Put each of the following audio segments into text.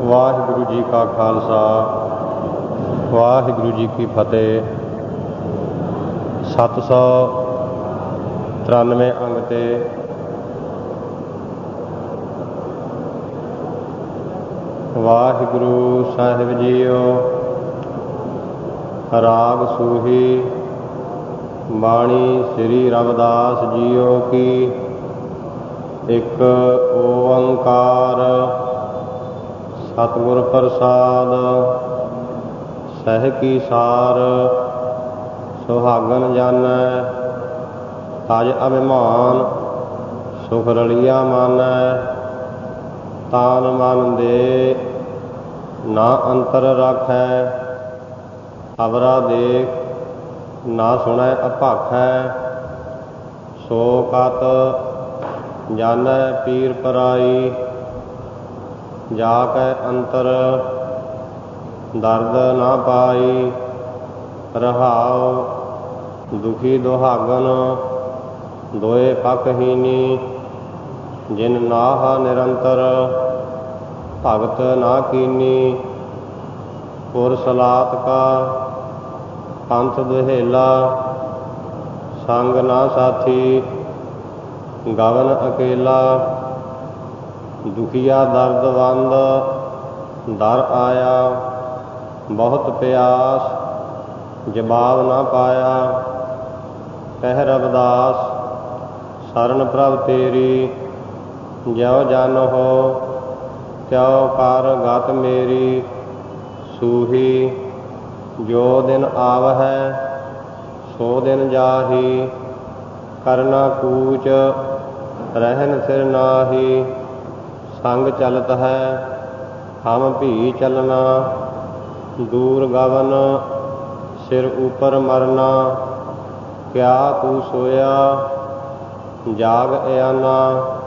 ਵਾਹਿਗੁਰੂ ਜੀ ਕਾ ਖਾਲਸਾ, ਵਾਹਿਗੁਰੂ ਜੀ ਕੀ ਫਤਿਹ। 793 ਅੰਗ ਤੇ ਵਾਹਿਗੁਰੂ ਸਾਹਿਬ ਜੀਓ। ਰਾਗ ਸੂਹੀ ਬਾਣੀ ਸ੍ਰੀ ਰਵਿਦਾਸ ਜੀਓ ਕੀ। ਇੱਕ ਓੰਕਾਰ ਸਤਿਗੁਰ ਪ੍ਰਸਾਦ। ਸਹਿ ਕੀ ਸਾਰ ਸੁਹਾਗਨ ਜਾਣੈ, ਤਜ ਅਭਿਮਾਨ ਸੁਖ ਰਲਿਆ ਮਾਨੈ। ਤਾਨ ਮਨ ਦੇ ਨਾ ਅੰਤਰ ਰਾਖੈ, ਅਵਰਾ ਦੇਖ ਨਾ ਸੁਣੈ ਅਭਾਖੈ। ਸੋ ਕਤ ਜਾਣੈ ਪੀਰ ਪਰਾਈ, ਜਾ ਕੈ ਅੰਤਰ ਦਰਦ ਨਾ ਪਾਈ। ਰਹਾਉ ਦੁਖੀ ਦੁਹਾਗਨ ਦੋਏ ਪੱਖਹੀਨੀ, ਜਿਨ ਨਾਹ ਨਿਰੰਤਰ ਭਗਤ ਨਾ ਕੀਨੀ। ਪੁਰ ਸਲਾਤ ਕਾ ਪੰਥ ਦੁਹੇਲਾ, ਸੰਗ ਨਾ ਸਾਥੀ ਗਵਨ ਅਕੇਲਾ। ਦੁਖੀਆ ਦਰਦਵੰਦ ਦਰ ਆਇਆ, ਬਹੁਤ ਪਿਆਸ ਜਵਾਬ ਨਾ ਪਾਇਆ। ਕਹਿ ਰਵਿਦਾਸ ਸਰਨ ਪ੍ਰਭ ਤੇਰੀ, ਜਿਉ ਜਨ ਹੋ ਤਿਉ ਕਰ ਗਤ ਮੇਰੀ। ਸੂਹੀ ਜੋ ਦਿਨ ਆਵਹੈ ਸੋ ਦਿਨ ਜਾਹੀ, ਕਰਨਾ ਕੂਚ ਰਹਿਨ ਸਿਰ ਨਾਹੀ। ਸੰਗ ਚਲਤ ਹੈ ਹਮ ਭੀ ਚਲਨਾ, ਦੂਰ ਗਵਨ ਸਿਰ ਉਪਰ ਮਰਨਾ। ਕਿਆ ਤੂੰ ਸੋਇਆ ਜਾਗ ਅਯਾਨਾ,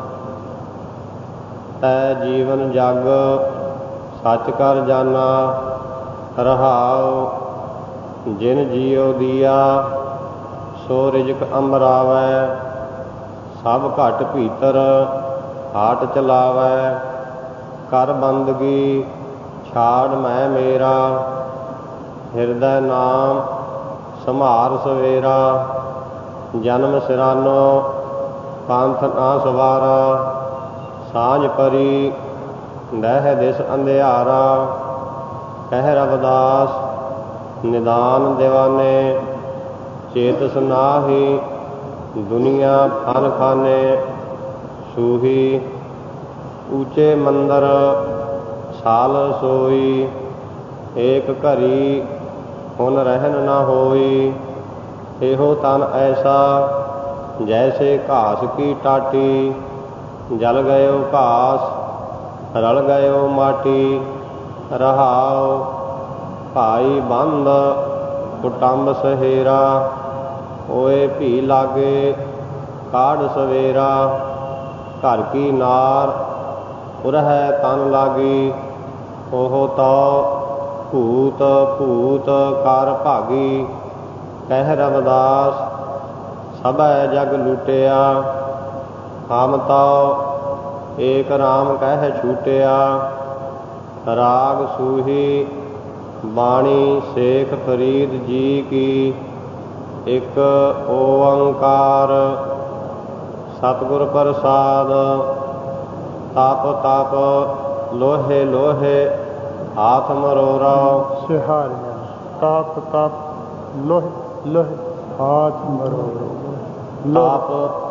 ਤੈ ਜੀਵਨ ਜਗ ਸੱਚ ਕਰ ਜਾਨਾ। ਰਹਾਉ ਜਿਨ ਜੀਉ ਦੀਆ ਸੋ ਰਿਜਕ ਅੰਬਰਾਵੈ, ਸਭ ਘਟ ਭੀਤਰ ਹਾਟ ਚਲਾਵੈ। ਕਰ ਬੰਦਗੀ ਛਾੜ ਮੈਂ ਮੇਰਾ, ਹਿਰਦੈ ਨਾਮ ਸੰਭਾਰ ਸਵੇਰਾ। ਜਨਮ ਸਿਰਾਨੋ ਪੰਥ ਨਾ ਸਵਾਰਾ, ਸਾਂਝ ਪਰੀ ਦਹਿ ਦਿਸ ਅੰਧਿਆਰਾ। ਕਹਿ ਰਵਿਦਾਸ ਨਿਦਾਨ ਦਿਵਾਨੇ, ਚੇਤਸ ਨਾਹੀ ਦੁਨੀਆ ਫਨ ਖਾਨੇ। ਸੂਹੀ ਊਚੇ ਮੰਦਰ ਸਾਲ ਸੋਈ, ਏਕ ਘਰੀ ਹੁਨ ਰਹਿਨ ਨਾ ਹੋਈ। ਇਹੋ ਤਨ ਐਸਾ ਜੈਸੇ ਘਾਸ ਕੀ ਟਾਟੀ, ਜਲ ਗਇਓ ਘਾਸ ਰਲ ਗਇਓ ਮਾਟੀ। ਰਹਾਉ ਭਾਈ ਬੰਦ ਕੁਟੰਬ ਸਹੇਰਾ, ਹੋਏ ਭੀ ਲਾਗੇ ਕਾਢ ਸਵੇਰਾ। ਘਰ ਕੀ ਨਾਰ ਉਰਹਿ ਤਨ ਲਾਗੀ, ਉਹ ਤੋ ਭੂਤ ਭੂਤ ਕਰ ਭਾਗੀ। ਕਹਿ ਰਵਿਦਾਸ ਸਭੈ ਜਗ ਲੁਟਿਆ, ਹਮ ਤਉ ਏਕ ਰਾਮ ਕਹਿ ਛੂਟਿਆ। ਰਾਗ ਸੂਹੀ ਬਾਣੀ ਸੇਖ ਫਰੀਦ ਜੀ ਕੀ। ਇੱਕ ਓੰਕਾਰ ਸਤਿਗੁਰ ਪ੍ਰਸਾਦ। ਤਪ ਤਪ ਲੋਹੇ ਲੋਹੇ ਹਾਥ ਮਰੋਰਾ। ਸਿਹਾਰਿਆ ਤਪ ਤਪ ਲੋਹੇ ਲੋਹੇ ਹਾਥ ਮਰੋਰਾ। ਤਪ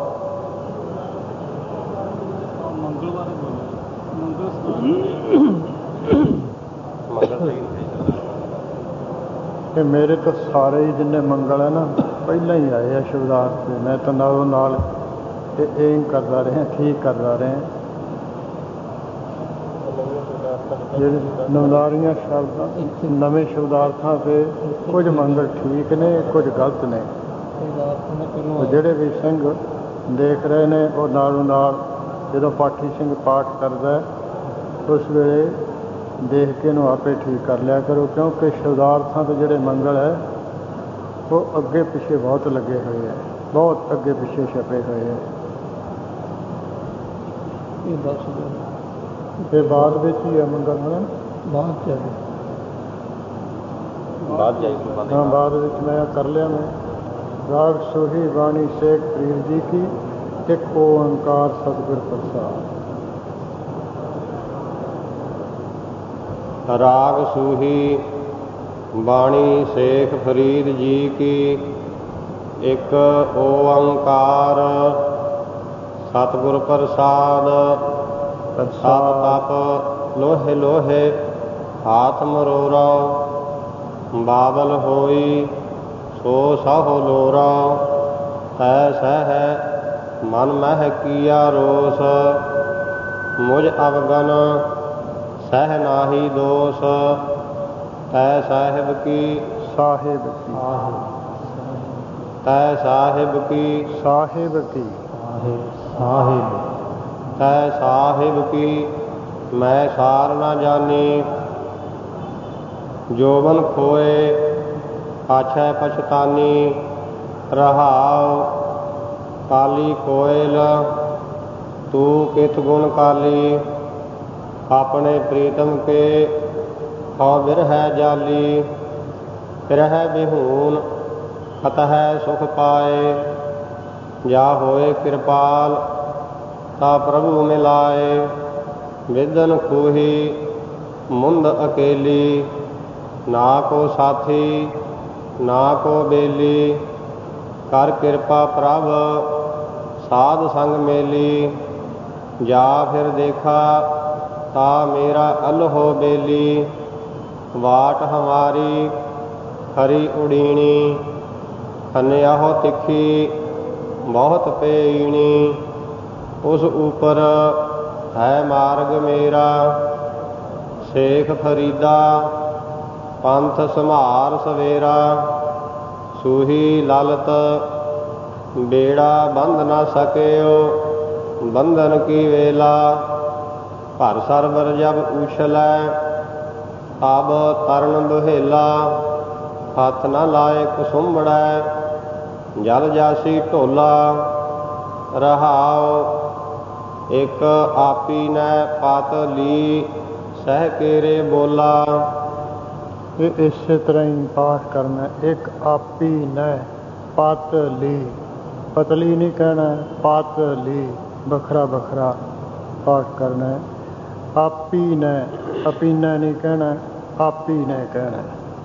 ਇਹ ਮੇਰੇ ਤਾਂ ਸਾਰੇ ਹੀ ਜਿੰਨੇ ਮੰਗਲ ਹੈ ਨਾ ਪਹਿਲਾਂ ਹੀ ਆਏ ਆ ਸ਼ਬਦਾਰਥ ਤੇ। ਮੈਂ ਤਾਂ ਨਾਲੋਂ ਨਾਲ ਇਹ ਕਰਦਾ ਰਿਹਾ, ਠੀਕ ਕਰਦਾ ਰਿਹਾ। ਜਿਹੜੇ ਨਵਨਾਰੀਆਂ ਸ਼ਬਦ ਨਵੇਂ ਸ਼ਬਦਾਰਥਾਂ ਤੇ ਕੁਝ ਮੰਗਲ ਠੀਕ ਨੇ, ਕੁਝ ਗਲਤ ਨੇ। ਜਿਹੜੇ ਵੀ ਸਿੰਘ ਦੇਖ ਰਹੇ ਨੇ ਉਹ ਨਾਲੋਂ ਨਾਲ ਜਦੋਂ ਪਾਠੀ ਸਿੰਘ ਪਾਠ ਕਰਦਾ ਉਸ ਵੇਲੇ ਦੇਖ ਕੇ ਇਹਨੂੰ ਆਪੇ ਠੀਕ ਕਰ ਲਿਆ ਕਰੋ, ਕਿਉਂਕਿ ਸ਼ਬਦਾਰਥਾਂ ਦੇ ਜਿਹੜੇ ਮੰਗਲ ਹੈ ਉਹ ਅੱਗੇ ਪਿੱਛੇ ਬਹੁਤ ਲੱਗੇ ਹੋਏ ਹੈ, ਬਹੁਤ ਅੱਗੇ ਪਿੱਛੇ ਛਪੇ ਹੋਏ ਹੈ। ਇਹ ਬਾਅਦ ਵਿੱਚ ਹੀ ਹੈ ਮੰਗਲ ਹੈ। ਬਾਅਦ ਵਿੱਚ ਮੈਂ ਕਰ ਲਿਆ। ਮੈਂ ਰਾਗ ਸੂਹੀ ਬਾਣੀ ਸ਼ੇਖ ਫਰੀਦ ਜੀ ਕੀ, ਇੱਕ ਓੰਕਾਰ ਸਤਿਗੁਰ ਪ੍ਰਸਾਦ। ਰਾਗ ਸੂਹੀ ਬਾਣੀ ਸੇਖ ਫਰੀਦ ਜੀ ਕੀ, ਇੱਕ ਓੰਕਾਰ ਸਤਿਗੁਰ ਪ੍ਰਸਾਦ। ਸਤ ਤਪ ਲੋਹੇ ਲੋਹੇ ਹਾਥ ਮਰੋਰਾ, ਬਾਬਲ ਹੋਈ ਸੋ ਸਾਹੋ ਲੋਰਾ। ਤੈ ਸਹਿ ਮਨ ਮਹਿ ਕੀਆ ਰੋਸ, ਮੁਝ ਅਵਗਨ ਸਹਿ ਨਾਹੀ ਦੋਸ। ਤੈ ਸਾਹਿਬ ਕੀ ਸਾਹਿਬ ਕੀ ਤੈ ਸਾਹਿਬ ਕੀ ਸਾਹਿਬ ਕੀ ਤੈ ਸਾਹਿਬ ਕੀ ਮੈਂ ਸਾਰ ਨਾ ਜਾਣੀ। ਜੋਬਨ ਖੋਏ ਪਾਛੈ ਪਛਤਾਨੀ। ਰਹਾਉ ਕਾਲੀ ਕੋਇਲ ਤੂੰ ਕਿਤ ਗੁਣ ਕਾਲੀ। ਆਪਣੇ ਪ੍ਰੀਤਮ ਕੇ ਹਉ ਬਿਰਹੈ ਜਾਲੀ। ਫਿਰਹਿ ਬਿਹੂਨ ਖਤਹਿ ਸੁਖ ਪਾਏ। ਜਾ ਹੋਏ ਕਿਰਪਾਲ ਤਾ ਪ੍ਰਭੂ ਮਿਲਾਏ। ਵਿਦਨ ਖੂਹੀ ਮੁੰਦ ਅਕੇਲੀ, ਨਾ ਕੋ ਸਾਥੀ ਨਾ ਕੋ ਬੇਲੀ। ਕਰ ਕਿਰਪਾ ਪ੍ਰਭ ਸਾਧ ਸੰਗ ਮੇਲੀ। ਜਾ ਫਿਰ ਦੇਖਾ ਤਾ ਮੇਰਾ ਅਲਹੋ ਬੇਲੀ। ਵਾਟ ਹਮਾਰੀ ਖਰੀ ਉਡੀਣੀ, ਖਨਿਆਹੋ ਤਿੱਖੀ ਬਹੁਤ ਪੇਈਣੀ। ਉਸ ਉਪਰ ਹੈ ਮਾਰਗ ਮੇਰਾ, ਸੇਖ ਫਰੀਦਾ ਪੰਥ ਸੰਭਾਰ ਸਵੇਰਾ। ਸੂਹੀ ਲਲਤ ਬੇੜਾ ਬੰਧ ਨਾ ਸਕਿਓ, ਬੰਧਨ ਕੀ ਵੇਲਾ। ਭਰ ਸਰਵਰ ਜਬ ਉਛਲੈ ਤਬ ਤਰਨ ਦੁਹੇਲਾ। ਹੱਥ ਨਾ ਲਾਏ ਕੁਸੁੰਬੜੈ ਜਲ ਜਾਸੀ ਢੋਲਾ। ਰਹਾਉ ਇੱਕ ਆਪੀ ਨੈ ਪਤ ਲੀ, ਸਹਿ ਕੇਰੇ ਬੋਲਾ। ਇਹ ਇਸੇ ਤਰ੍ਹਾਂ ਹੀ ਪਾਠ ਕਰਨਾ। ਇੱਕ ਆਪੀ ਨੈ ਪਤ ਲੀ, ਪਤਲੀ ਨਹੀਂ ਕਹਿਣਾ, ਪਤ ਲੀ ਵੱਖਰਾ ਵੱਖਰਾ ਪਾਠ ਕਰਨਾ। ਆਪੀ ਨੈ ਅਪੀਨਾ ਨਹੀਂ ਕਹਿਣਾ, ਆਪੀ ਨੈ ਕਹਿਣਾ।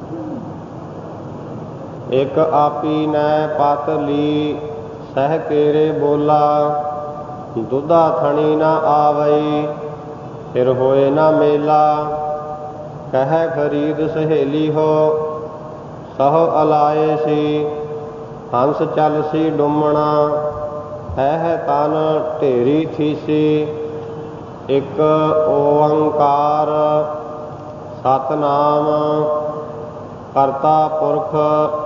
ਇੱਕ ਆਪੀ ਨੈ ਪਤ ਲੀ, ਸਹਿ ਕੇਰੇ ਬੋਲਾ। ਦੁੱਧਾ ਥਣੀ ਨਾ ਆਵਈ, ਫਿਰ ਹੋਏ ਨਾ ਮੇਲਾ। ਕਹਿ ਫਰੀਦ ਸਹੇਲੀ ਹੋ ਸਹੁ ਅਲਾਏ ਸੀ। ਹੰਸ ਚੱਲ ਸੀ ਡੁੰਮਣਾ ਹੈ ਤਨ ਢੇਰੀ ਥੀਸੀ। ਇੱਕ ਓੰਕਾਰ ਸਤਿਨਾਮ ਕਰਤਾ ਪੁਰਖ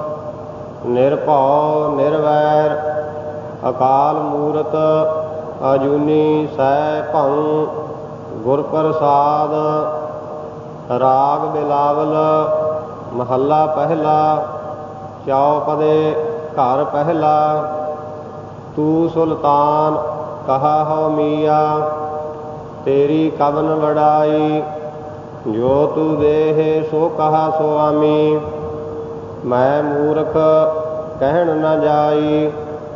ਨਿਰਭਉ ਨਿਰਵੈਰ। ਅਕਾਲ ਮੂਰਤ ਅਜੂਨੀ ਸੈ ਭਉ ਗੁਰ ਪ੍ਰਸਾਦ। ਰਾਗ ਬਿਲਾਵਲ ਮਹੱਲਾ ਪਹਿਲਾ। ਚੌਪਦੇ ਘਰ ਪਹਿਲਾ। ਤੂੰ ਸੁਲਤਾਨ ਕਹਾ ਹੋ ਮੀਆ, ਤੇਰੀ ਕਬਨ ਵਡਾਈ। ਜੋ ਤੂੰ ਦੇਹ ਸੋ ਕਹਾ ਸੁਆਮੀ, ਮੈਂ ਮੂਰਖ ਕਹਿਣ ਨਾ ਜਾਈ।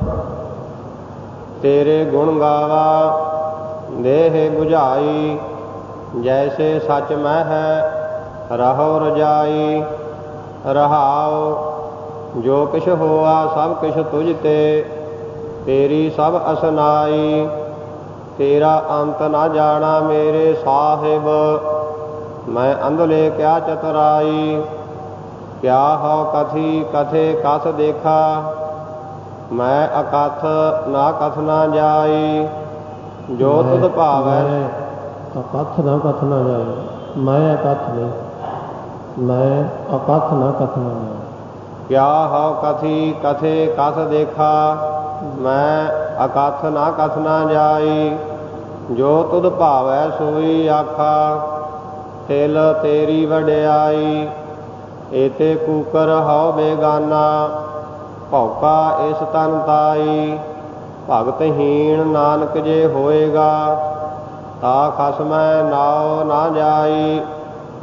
ਤੇਰੇ ਗੁਣ ਗਾਵਾ ਦੇਹ ਬੁਝਾਈ, ਜੈਸੇ ਸੱਚ ਮੈਂ ਹੈ ਰਹੋ ਰਜਾਈ। ਰਹਾਉ ਜੋ ਕਿਛ ਹੋਆ ਸਭ ਕਿਛ ਤੁਝ ਤੇ, ਤੇਰੀ ਸਭ ਅਸਨਾਈ। ਤੇਰਾ ਅੰਤ ਨਾ ਜਾਣਾ ਮੇਰੇ ਸਾਹਿਬ, ਮੈਂ ਅੰਧਲੇ ਕਿਆ ਚਤੁਰਾਈ। ਕਿਆ ਹੋ ਕਥੀ ਕਥੇ ਕਥ ਦੇਖਾ, ਮੈਂ ਅਕਥ ਨਾ ਕਥ ਨਾ ਜਾਈ। ਜੋ ਤੁਧ ਭਾਵੈ ਅਕਥ ਨਾ ਕਥ ਨਾ ਜਾਏ। ਮੈਂ ਅਕਥ ਨਹੀਂ, ਮੈਂ ਅਕਥ ਨਾ ਕਥ ਨਾ ਜਾਏ। ਕਿਆ ਹੋ ਕਥੀ ਕਥੇ ਕਥ ਦੇਖਾ, ਮੈਂ ਅਕਥ ਨਾ ਕਥ ਨਾ ਜਾਈ। ਜੋ ਤੁਧ ਭਾਵੈ ਸੋਈ ਆਖਾ, ਤਿਲ ਤੇਰੀ ਵਡਿਆਈ। ਏਤੇ ਕੂਕਰ ਹਉ ਬੇਗਾਨਾ, ਭੌਕਾ ਇਸ ਤਨ ਤਾਈ। ਭਗਤਹੀਣ ਨਾਨਕ ਜੇ ਹੋਏਗਾ, ਤਾ ਖਸਮੈ ਨਾਉ ਨਾ ਜਾਈ।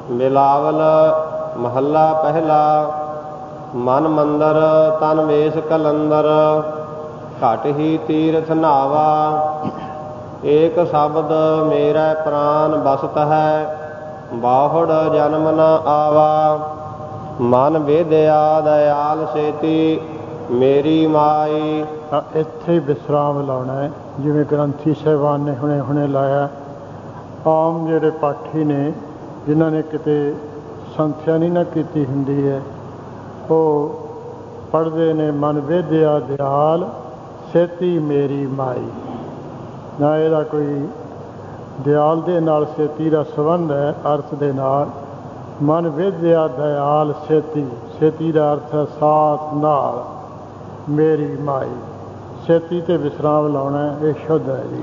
ਬਿਲਾਵਲ ਮਹੱਲਾ ਪਹਿਲਾ। ਮਨ ਮੰਦਰ ਤਨ ਵੇਸ ਕਲੰਦਰ, ਘਟ ਹੀ ਤੀਰਥ ਨਾਵਾ। ਏਕ ਸ਼ਬਦ ਮੇਰਾ ਪ੍ਰਾਨ ਬਸਤ ਹੈ, ਬਾਹੜ ਜਨਮ ਨ ਆਵਾ। ਮਨ ਵਿਦਿਆ ਦਇਆਲ ਸੇਤੀ, ਮੇਰੀ ਮਾਈ। ਇੱਥੇ ਹੀ ਵਿਸਰਾਮ ਲਾਉਣਾ ਹੈ, ਜਿਵੇਂ ਗ੍ਰੰਥੀ ਸਾਹਿਬਾਨ ਨੇ ਹੁਣੇ ਹੁਣੇ ਲਾਇਆ। ਆਮ ਜਿਹੜੇ ਪਾਠੀ ਨੇ, ਜਿਨ੍ਹਾਂ ਨੇ ਕਿਤੇ ਸੰਥਿਆ ਨਹੀਂ ਨਾ ਕੀਤੀ ਹੁੰਦੀ ਹੈ, ਉਹ ਪੜ੍ਹਦੇ ਨੇ ਮਨ ਵਿਦਿਆ ਦਿਆਲ ਸੇਤੀ ਮੇਰੀ ਮਾਈ। ਨਾ ਇਹਦਾ ਕੋਈ ਦਿਆਲ ਦੇ ਨਾਲ ਸੇਤੀ ਦਾ ਸੰਬੰਧ ਹੈ ਅਰਥ ਦੇ ਨਾਲ। ਮਨ ਵਿਦਿਆ ਦਿਆਲ ਸੇਤੀ, ਸੇਤੀ ਦਾ ਅਰਥ ਹੈ ਸਾਥ ਨਾਲ, ਮੇਰੀ ਮਾਈ। ਸੇਤੀ ਤੇ ਵਿਸਰਾਮ ਲਾਉਣਾ, ਇਹ ਸ਼ੁੱਧ ਹੈ ਜੀ।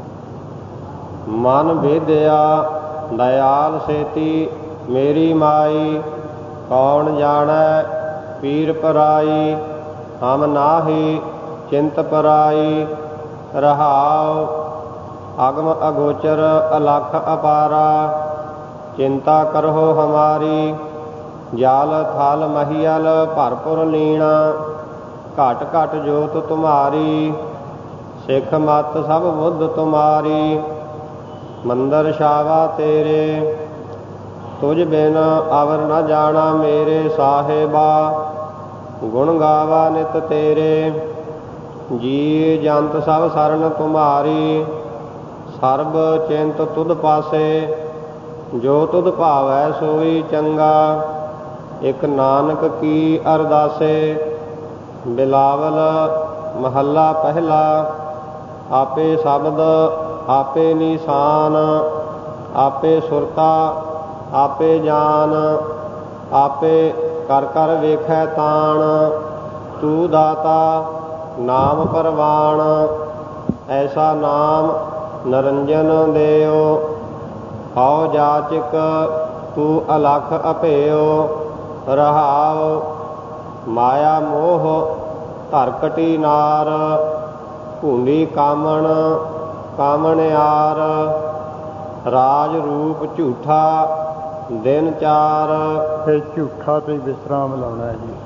ਮਨ ਵਿਦਿਆ ਦਇਆਲ ਸੇਤੀ, ਮੇਰੀ ਮਾਈ। ਕੌਣ ਜਾਣੈ ਪੀਰ ਪਰਾਈ, ਹਮ ਨਾਹੀ ਚਿੰਤ ਪਰਾਈ। ਰਹਾਉ ਅਗਮ ਅਗੋਚਰ ਅਲਖ ਅਪਾਰਾ, ਚਿੰਤਾ ਕਰਹੁ ਹਮਾਰੀ। ਜਲ ਥਲ ਮਹੀਅਲ ਭਰਪੁਰ ਲੀਣਾ, ਘਟ ਘਟ ਜੋਤ ਤੁਮਾਰੀ। ਸਿੱਖ ਮਤ ਸਭ ਬੁੱਧ ਤੁਮਾਰੀ, ਮੰਦਰ ਛਾਵਾ ਤੇਰੇ। ਤੁਝ ਬਿਨ ਅਵਰ ਨ ਜਾਣਾ ਮੇਰੇ ਸਾਹਿਬਾ, ਗੁਣ ਗਾਵਾ ਨਿਤ ਤੇਰੇ। ਜੀ ਜੰਤ ਸਭ ਸਰਨ ਤੁਮਾਰੀ, ਸਰਬ ਚਿੰਤ ਤੁਧ ਪਾਸੇ। ਜੋ ਤੁਧ ਭਾਵੈ ਸੋਈ ਚੰਗਾ, ਇਕ ਨਾਨਕ ਕੀ ਅਰਦਾਸੇ। ਬਿਲਾਵਲ ਮਹੱਲਾ ਪਹਿਲਾ। ਆਪੇ ਸ਼ਬਦ ਆਪੇ ਨਿਸ਼ਾਨ, ਆਪੇ ਸੁਰਤਾ ਆਪੇ ਜਾਨ। ਆਪੇ ਕਰ ਕਰ ਵੇਖੈ ਤਾਣ, ਤੂੰ ਦਾਤਾ ਨਾਮ ਪਰਵਾਣ। ਐਸਾ ਨਾਮ ਨਰੰਜਨ ਦੇਉ, ਹਉ ਜਾਚਕ ਤੂੰ ਅਲਖ ਅਭੇਉ। ਰਹਾਉ ਮਾਇਆ ਮੋਹ ਧਰਕਟੀ ਨਾਰ, ਭੂੰਡੀ ਕਾਮਣ ਕਾਮਣਿਆਰ। ਰਾਜ ਰੂਪ ਝੂਠਾ ਦਿਨ ਚਾਰ। ਇਹ ਝੂਠਾ ਤੇ ਵਿਸਰਾਮ ਲਾਉਣਾ ਹੈ ਜੀ।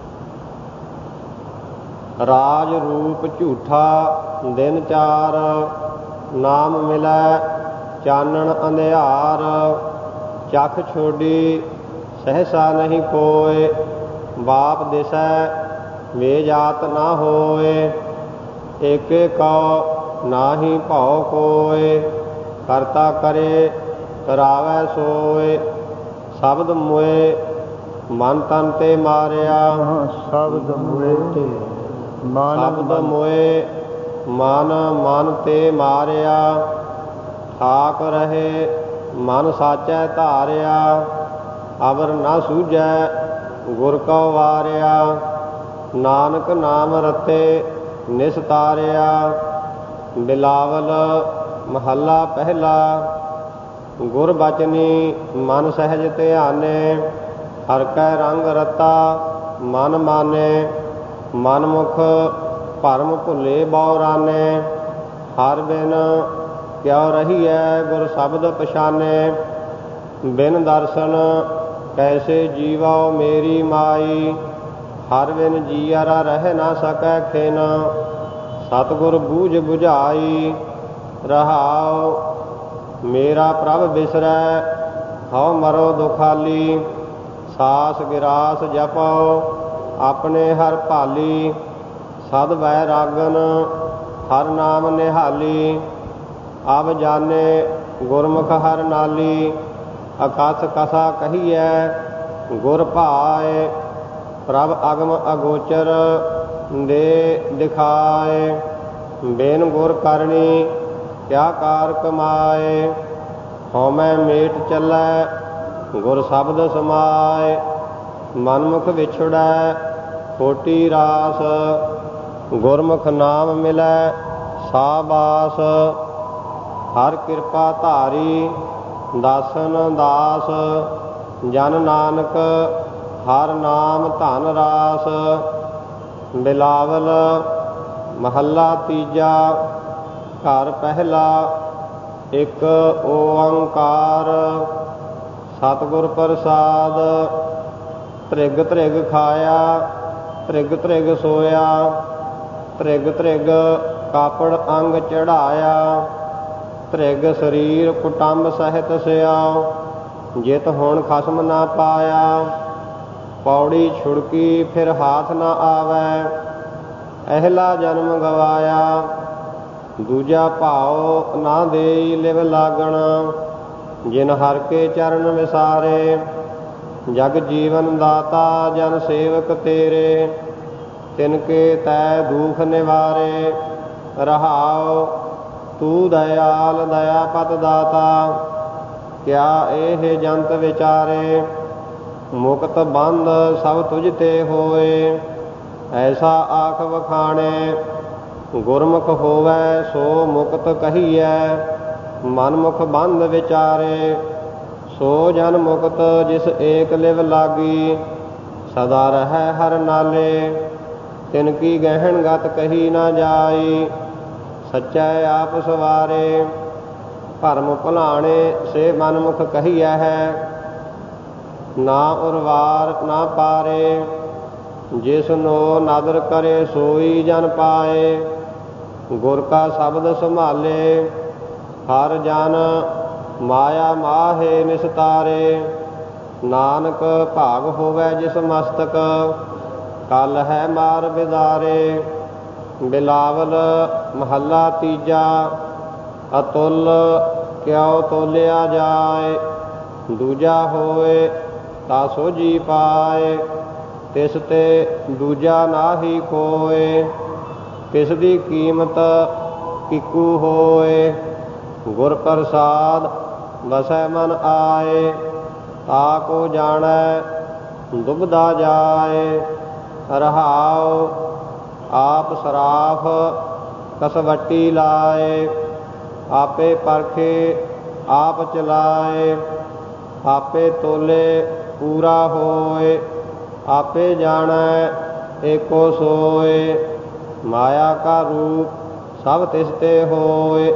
ਰਾਜ ਰੂਪ ਝੂਠਾ ਦਿਨ ਚਾਰ, ਨਾਮ ਮਿਲੈ ਚਾਨਣ ਅੰਧਿਆਰ। ਚਖ ਛੋਡੀ ਸਹਿਸਾ ਨਹੀਂ ਕੋਇ, ਬਾਪ ਦਿਸੈ ਵੇ ਜਾਤ ਨਾ ਹੋਏ। ਏਕੇ ਕਉ ਨਾਹੀ ਭਉ ਕੋਇ, ਕਰਤਾ ਕਰੇ ਕਰਾਵੈ ਸੋਇ। ਸ਼ਬਦ ਮੋਏ ਮਨ ਤਨ ਤੇ ਮਾਰਿਆ, ਸ਼ਬਦ ਮੋਏ ਸ਼ਬਦ ਮੋਏ ਮਨ ਮਨ ਤੇ ਮਾਰਿਆ। ਠਾਕ ਰਹੇ ਮਨ ਸਾਚੈ ਧਾਰਿਆ, ਅਵਰ ਨਾ ਸੂਝੈ ਗੁਰ ਕਉ ਵਾਰਿਆ। ਨਾਨਕ ਨਾਮ ਰਤੇ ਨਿਸਤਾਰਿਆ। ਬਿਲਾਵਲ ਮਹੱਲਾ ਪਹਿਲਾ। ਗੁਰ ਬਚਨੀ ਮਨ ਸਹਿਜ ਧਿਆਨੇ, ਹਰਿ ਕੈ ਰੰਗ ਰਤਾ ਮਨ ਮਾਨੇ। ਮਨ ਮੁਖ ਭਰਮ ਭੁੱਲੇ ਬਉਰਾਨੇ, ਹਰ ਬਿਨ ਕਿਉ ਰਹੀਐ ਗੁਰ ਸ਼ਬਦ ਪਛਾਨੇ। ਬਿਨ ਦਰਸ਼ਨ ਕੈਸੇ ਜੀਵਉ ਮੇਰੀ ਮਾਈ, ਹਰ ਬਿਨ ਜੀਅਰਾ ਰਹਿ ਨਾ ਸਕੈ ਖਿਨ। ਸਤਿਗੁਰ ਬੂਝ ਬੁਝਾਈ। ਰਹਾਉ ਮੇਰਾ ਪ੍ਰਭ ਬਿਸਰੈ, ਹਉ ਮਰੋ ਦੁਖਾਲੀ। ਸਾਸ ਗਿਰਾਸ ਜਪਉ ਆਪਣੇ ਹਰ ਭਾਲੀ, ਸਦ ਵੈਰਾਗਨ ਹਰ ਨਾਮ ਨਿਹਾਲੀ। ਅਬ ਜਾਣੇ ਗੁਰਮੁਖ ਹਰ ਨਾਲੀ, ਅਕਥ ਕਥਾ ਕਹੀਐ ਗੁਰ ਭਾਏ। ਪ੍ਰਭ ਅਗਮ ਅਗੋਚਰ ਦੇ ਦਿਖਾਏ, ਬਿਨ ਗੁਰ ਕਰਨੀ ਕਿਆ ਕਾਰ ਕਮਾਏ। ਹਉਮੈ ਮੇਟ ਚੱਲੈ ਗੁਰ ਸ਼ਬਦ ਸਮਾਏ, ਮਨਮੁਖ ਵਿਛੜੈ ਖੋਟੀ ਰਾਸ। ਗੁਰਮੁਖ ਨਾਮ ਮਿਲੈ ਸਾਬਾਸ, ਹਰ ਕਿਰਪਾ ਧਾਰੀ ਦਾਸਨ ਦਾਸ। ਜਨ ਨਾਨਕ ਹਰ ਨਾਮ ਧਨ ਰਾਸ। ਬਿਲਾਵਲ ਮਹੱਲਾ ਤੀਜਾ। ਘਰ ਪਹਿਲਾ। ਇੱਕ ਓੰਕਾਰ ਸਤਿਗੁਰ ਪ੍ਰਸਾਦ। ਤ੍ਰਿਗ ਤ੍ਰਿਗ ਖਾਇਆ, ਤ੍ਰਿਗ ਤ੍ਰਿਗ ਸੋਇਆ, ਤ੍ਰਿਗ ਤ੍ਰਿਗ ਕਾਪੜ ਅੰਗ ਚੜਾਇਆ, ਤ੍ਰਿਗ ਸਰੀਰ ਕੁਟੰਬ ਸਹਿਤ ਸਿਆ, ਜਿਤ ਹੁਣ ਖਸਮ ਨਾ ਪਾਇਆ। ਪੌੜੀ ਛੁੜਕੀ ਫਿਰ ਹਾਥ ਨਾ ਆਵੈ, ਅਹਿਲਾ ਜਨਮ ਗਵਾਇਆ। ਦੂਜਾ ਭਾਉ ਨਾ ਦੇਈ ਲਿਵ ਲਾਗਣ, ਜਿਨ ਹਰ ਕੇ ਚਰਨ ਵਿਸਾਰੇ। ਜਗ ਜੀਵਨ ਦਾਤਾ ਜਨ ਸੇਵਕ ਤੇਰੇ, ਤਿਨ ਕੇ ਤੈ ਦੁਖ ਨਿਵਾਰੇ। ਰਹਾਉ ਤੂੰ ਦਇਆਲ ਦਇਆ ਪਤ ਦਾਤਾ, ਕਿਆ ਇਹ ਜੰਤ ਵਿਚਾਰੇ। ਮੁਕਤ ਬੰਧ ਸਭ ਤੁਝ ਤੇ ਹੋਏ, ਐਸਾ ਆਖ ਵਖਾਣੇ। ਗੁਰਮੁਖ ਹੋਵੈ ਸੋ ਮੁਕਤ ਕਹੀਐ, ਮਨਮੁਖ ਬੰਧ ਵਿਚਾਰੇ। ਸੋ ਜਨ ਮੁਕਤ ਜਿਸ ਏਕ ਲਿਵ ਲਾਗੀ, ਸਦਾ ਰਹੈ ਹਰ ਨਾਲੇ। ਤਿਨ ਕੀ ਗਹਿਣ ਗਤ ਕਹੀ ਨਾ ਜਾਈ, ਸੱਚੈ ਆਪ ਸਵਾਰੇ। ਭਰਮ ਭੁਲਾਣੇ ਸੇ ਮਨਮੁਖ ਕਹੀਐ ਹੈ, ਨਾ ਉਰਵਾਰ ਨਾ ਪਾਰੇ। ਜਿਸਨੋ ਨਦਰ ਕਰੇ ਸੋਈ ਜਨ ਪਾਏ, ਗੁਰ ਕਾ ਸ਼ਬਦ ਸੰਭਾਲੇ। ਹਰ ਜਨ ਮਾਇਆ ਮਾਹੇ ਨਿਸਤਾਰੇ, ਨਾਨਕ ਭਾਗ ਹੋਵੈ ਜਿਸ ਮਸਤਕ, ਕਲ ਹੈ ਮਾਰ ਬਿਦਾਰੇ। ਬਿਲਾਵਲ ਮਹੱਲਾ ਤੀਜਾ। ਅਤੁਲ ਕਿਉ ਤੋਲਿਆ ਜਾਏ, ਦੂਜਾ ਹੋਏ ਤਾ ਸੋਝੀ ਪਾਏ। ਤਿਸ ਤੇ ਦੂਜਾ ਨਾਹੀ ਕੋਏ, ਤਿਸ ਦੀ ਕੀਮਤ ਕਿਕੂ ਹੋਏ। ਗੁਰ ਪ੍ਰਸਾਦ ਵਸੈ ਮਨ ਆਏ, ਤਾ ਕੋ ਜਾਣੈ ਦੁਬਦਾ ਜਾਏ। ਰਹਾਉ ਆਪ ਸਰਾਫ ਕਸਵੱਟੀ ਲਾਏ, ਆਪੇ ਪਰਖੇ ਆਪ ਚਲਾਏ। ਆਪੇ ਤੋਲੇ ਪੂਰਾ ਹੋਏ, ਆਪੇ ਜਾਣੈ ਏਕੋ ਸੋਏ। ਮਾਇਆ ਕਾ ਰੂਪ ਸਭ ਤਿਸ ਤੇ ਹੋਏ,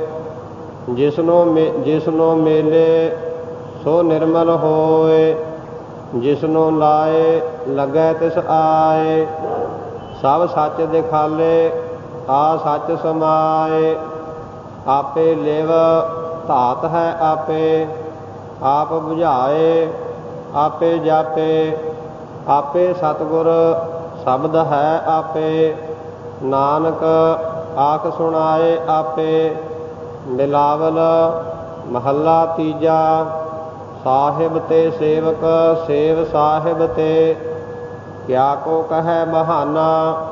ਜਿਸਨੋ ਮੇਲੇ ਸੋ ਨਿਰਮਲ ਹੋਏ। ਜਿਸਨੋ ਲਾਏ ਲੱਗੈ ਤਿਸ ਆਏ, ਸਭ ਸੱਚ ਦਿਖਾਲੇ ਆ ਸੱਚ ਸਮਾਏ। ਆਪੇ ਲਿਵ ਧਾਤ ਹੈ ਆਪੇ, ਆਪ ਬੁਝਾਏ ਆਪੇ ਜਾਪੇ। ਆਪੇ ਸਤਿਗੁਰ ਸ਼ਬਦ ਹੈ ਆਪੇ, ਨਾਨਕ ਆਖ ਸੁਣਾਏ ਆਪੇ। ਬਿਲਾਵਲ ਮਹੱਲਾ ਤੀਜਾ। ਸਾਹਿਬ ਤੇ ਸੇਵਕ ਸੇਵ ਸਾਹਿਬ ਤੇ, ਕਿਆ ਕੋ ਕਹੈ ਬਹਾਨਾ।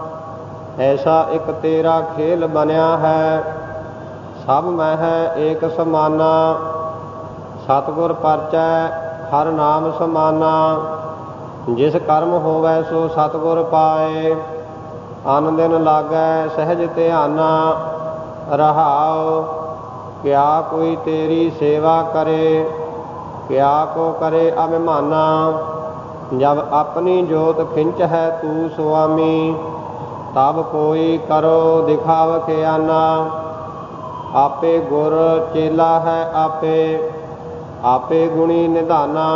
ਐਸਾ ਇੱਕ ਤੇਰਾ ਖੇਲ ਬਣਿਆ ਹੈ, ਸਭ ਮਹਿ ਏਕ ਸਮਾਨਾ। ਸਤਿਗੁਰ ਪਰਚੈ ਹਰ ਨਾਮ ਸਮਾਨਾ, ਜਿਸ ਕਰਮ ਹੋਵੈ ਸੋ ਸਤਿਗੁਰ ਪਾਏ। ਅਨ ਦਿਨ ਲਾਗੈ ਸਹਿਜ ਧਿਆਨਾ। ਰਹਾਉ ਕਿਆ ਕੋਈ ਤੇਰੀ ਸੇਵਾ ਕਰੇ, ਕਿਆ ਕੋ ਕਰੇ ਅਭਿਮਾਨਾ। ਜਬ ਆਪਣੀ ਜੋਤ ਖਿੰਚ ਹੈ ਤੂ ਸੁਆਮੀ, ਤਬ ਕੋਈ ਕਰੋ ਦਿਖਾਵ ਖਿਆਨਾ। ਆਪੇ ਗੁਰ ਚੇਲਾ ਹੈ ਆਪੇ, ਆਪੇ ਗੁਣੀ ਨਿਧਾਨਾ।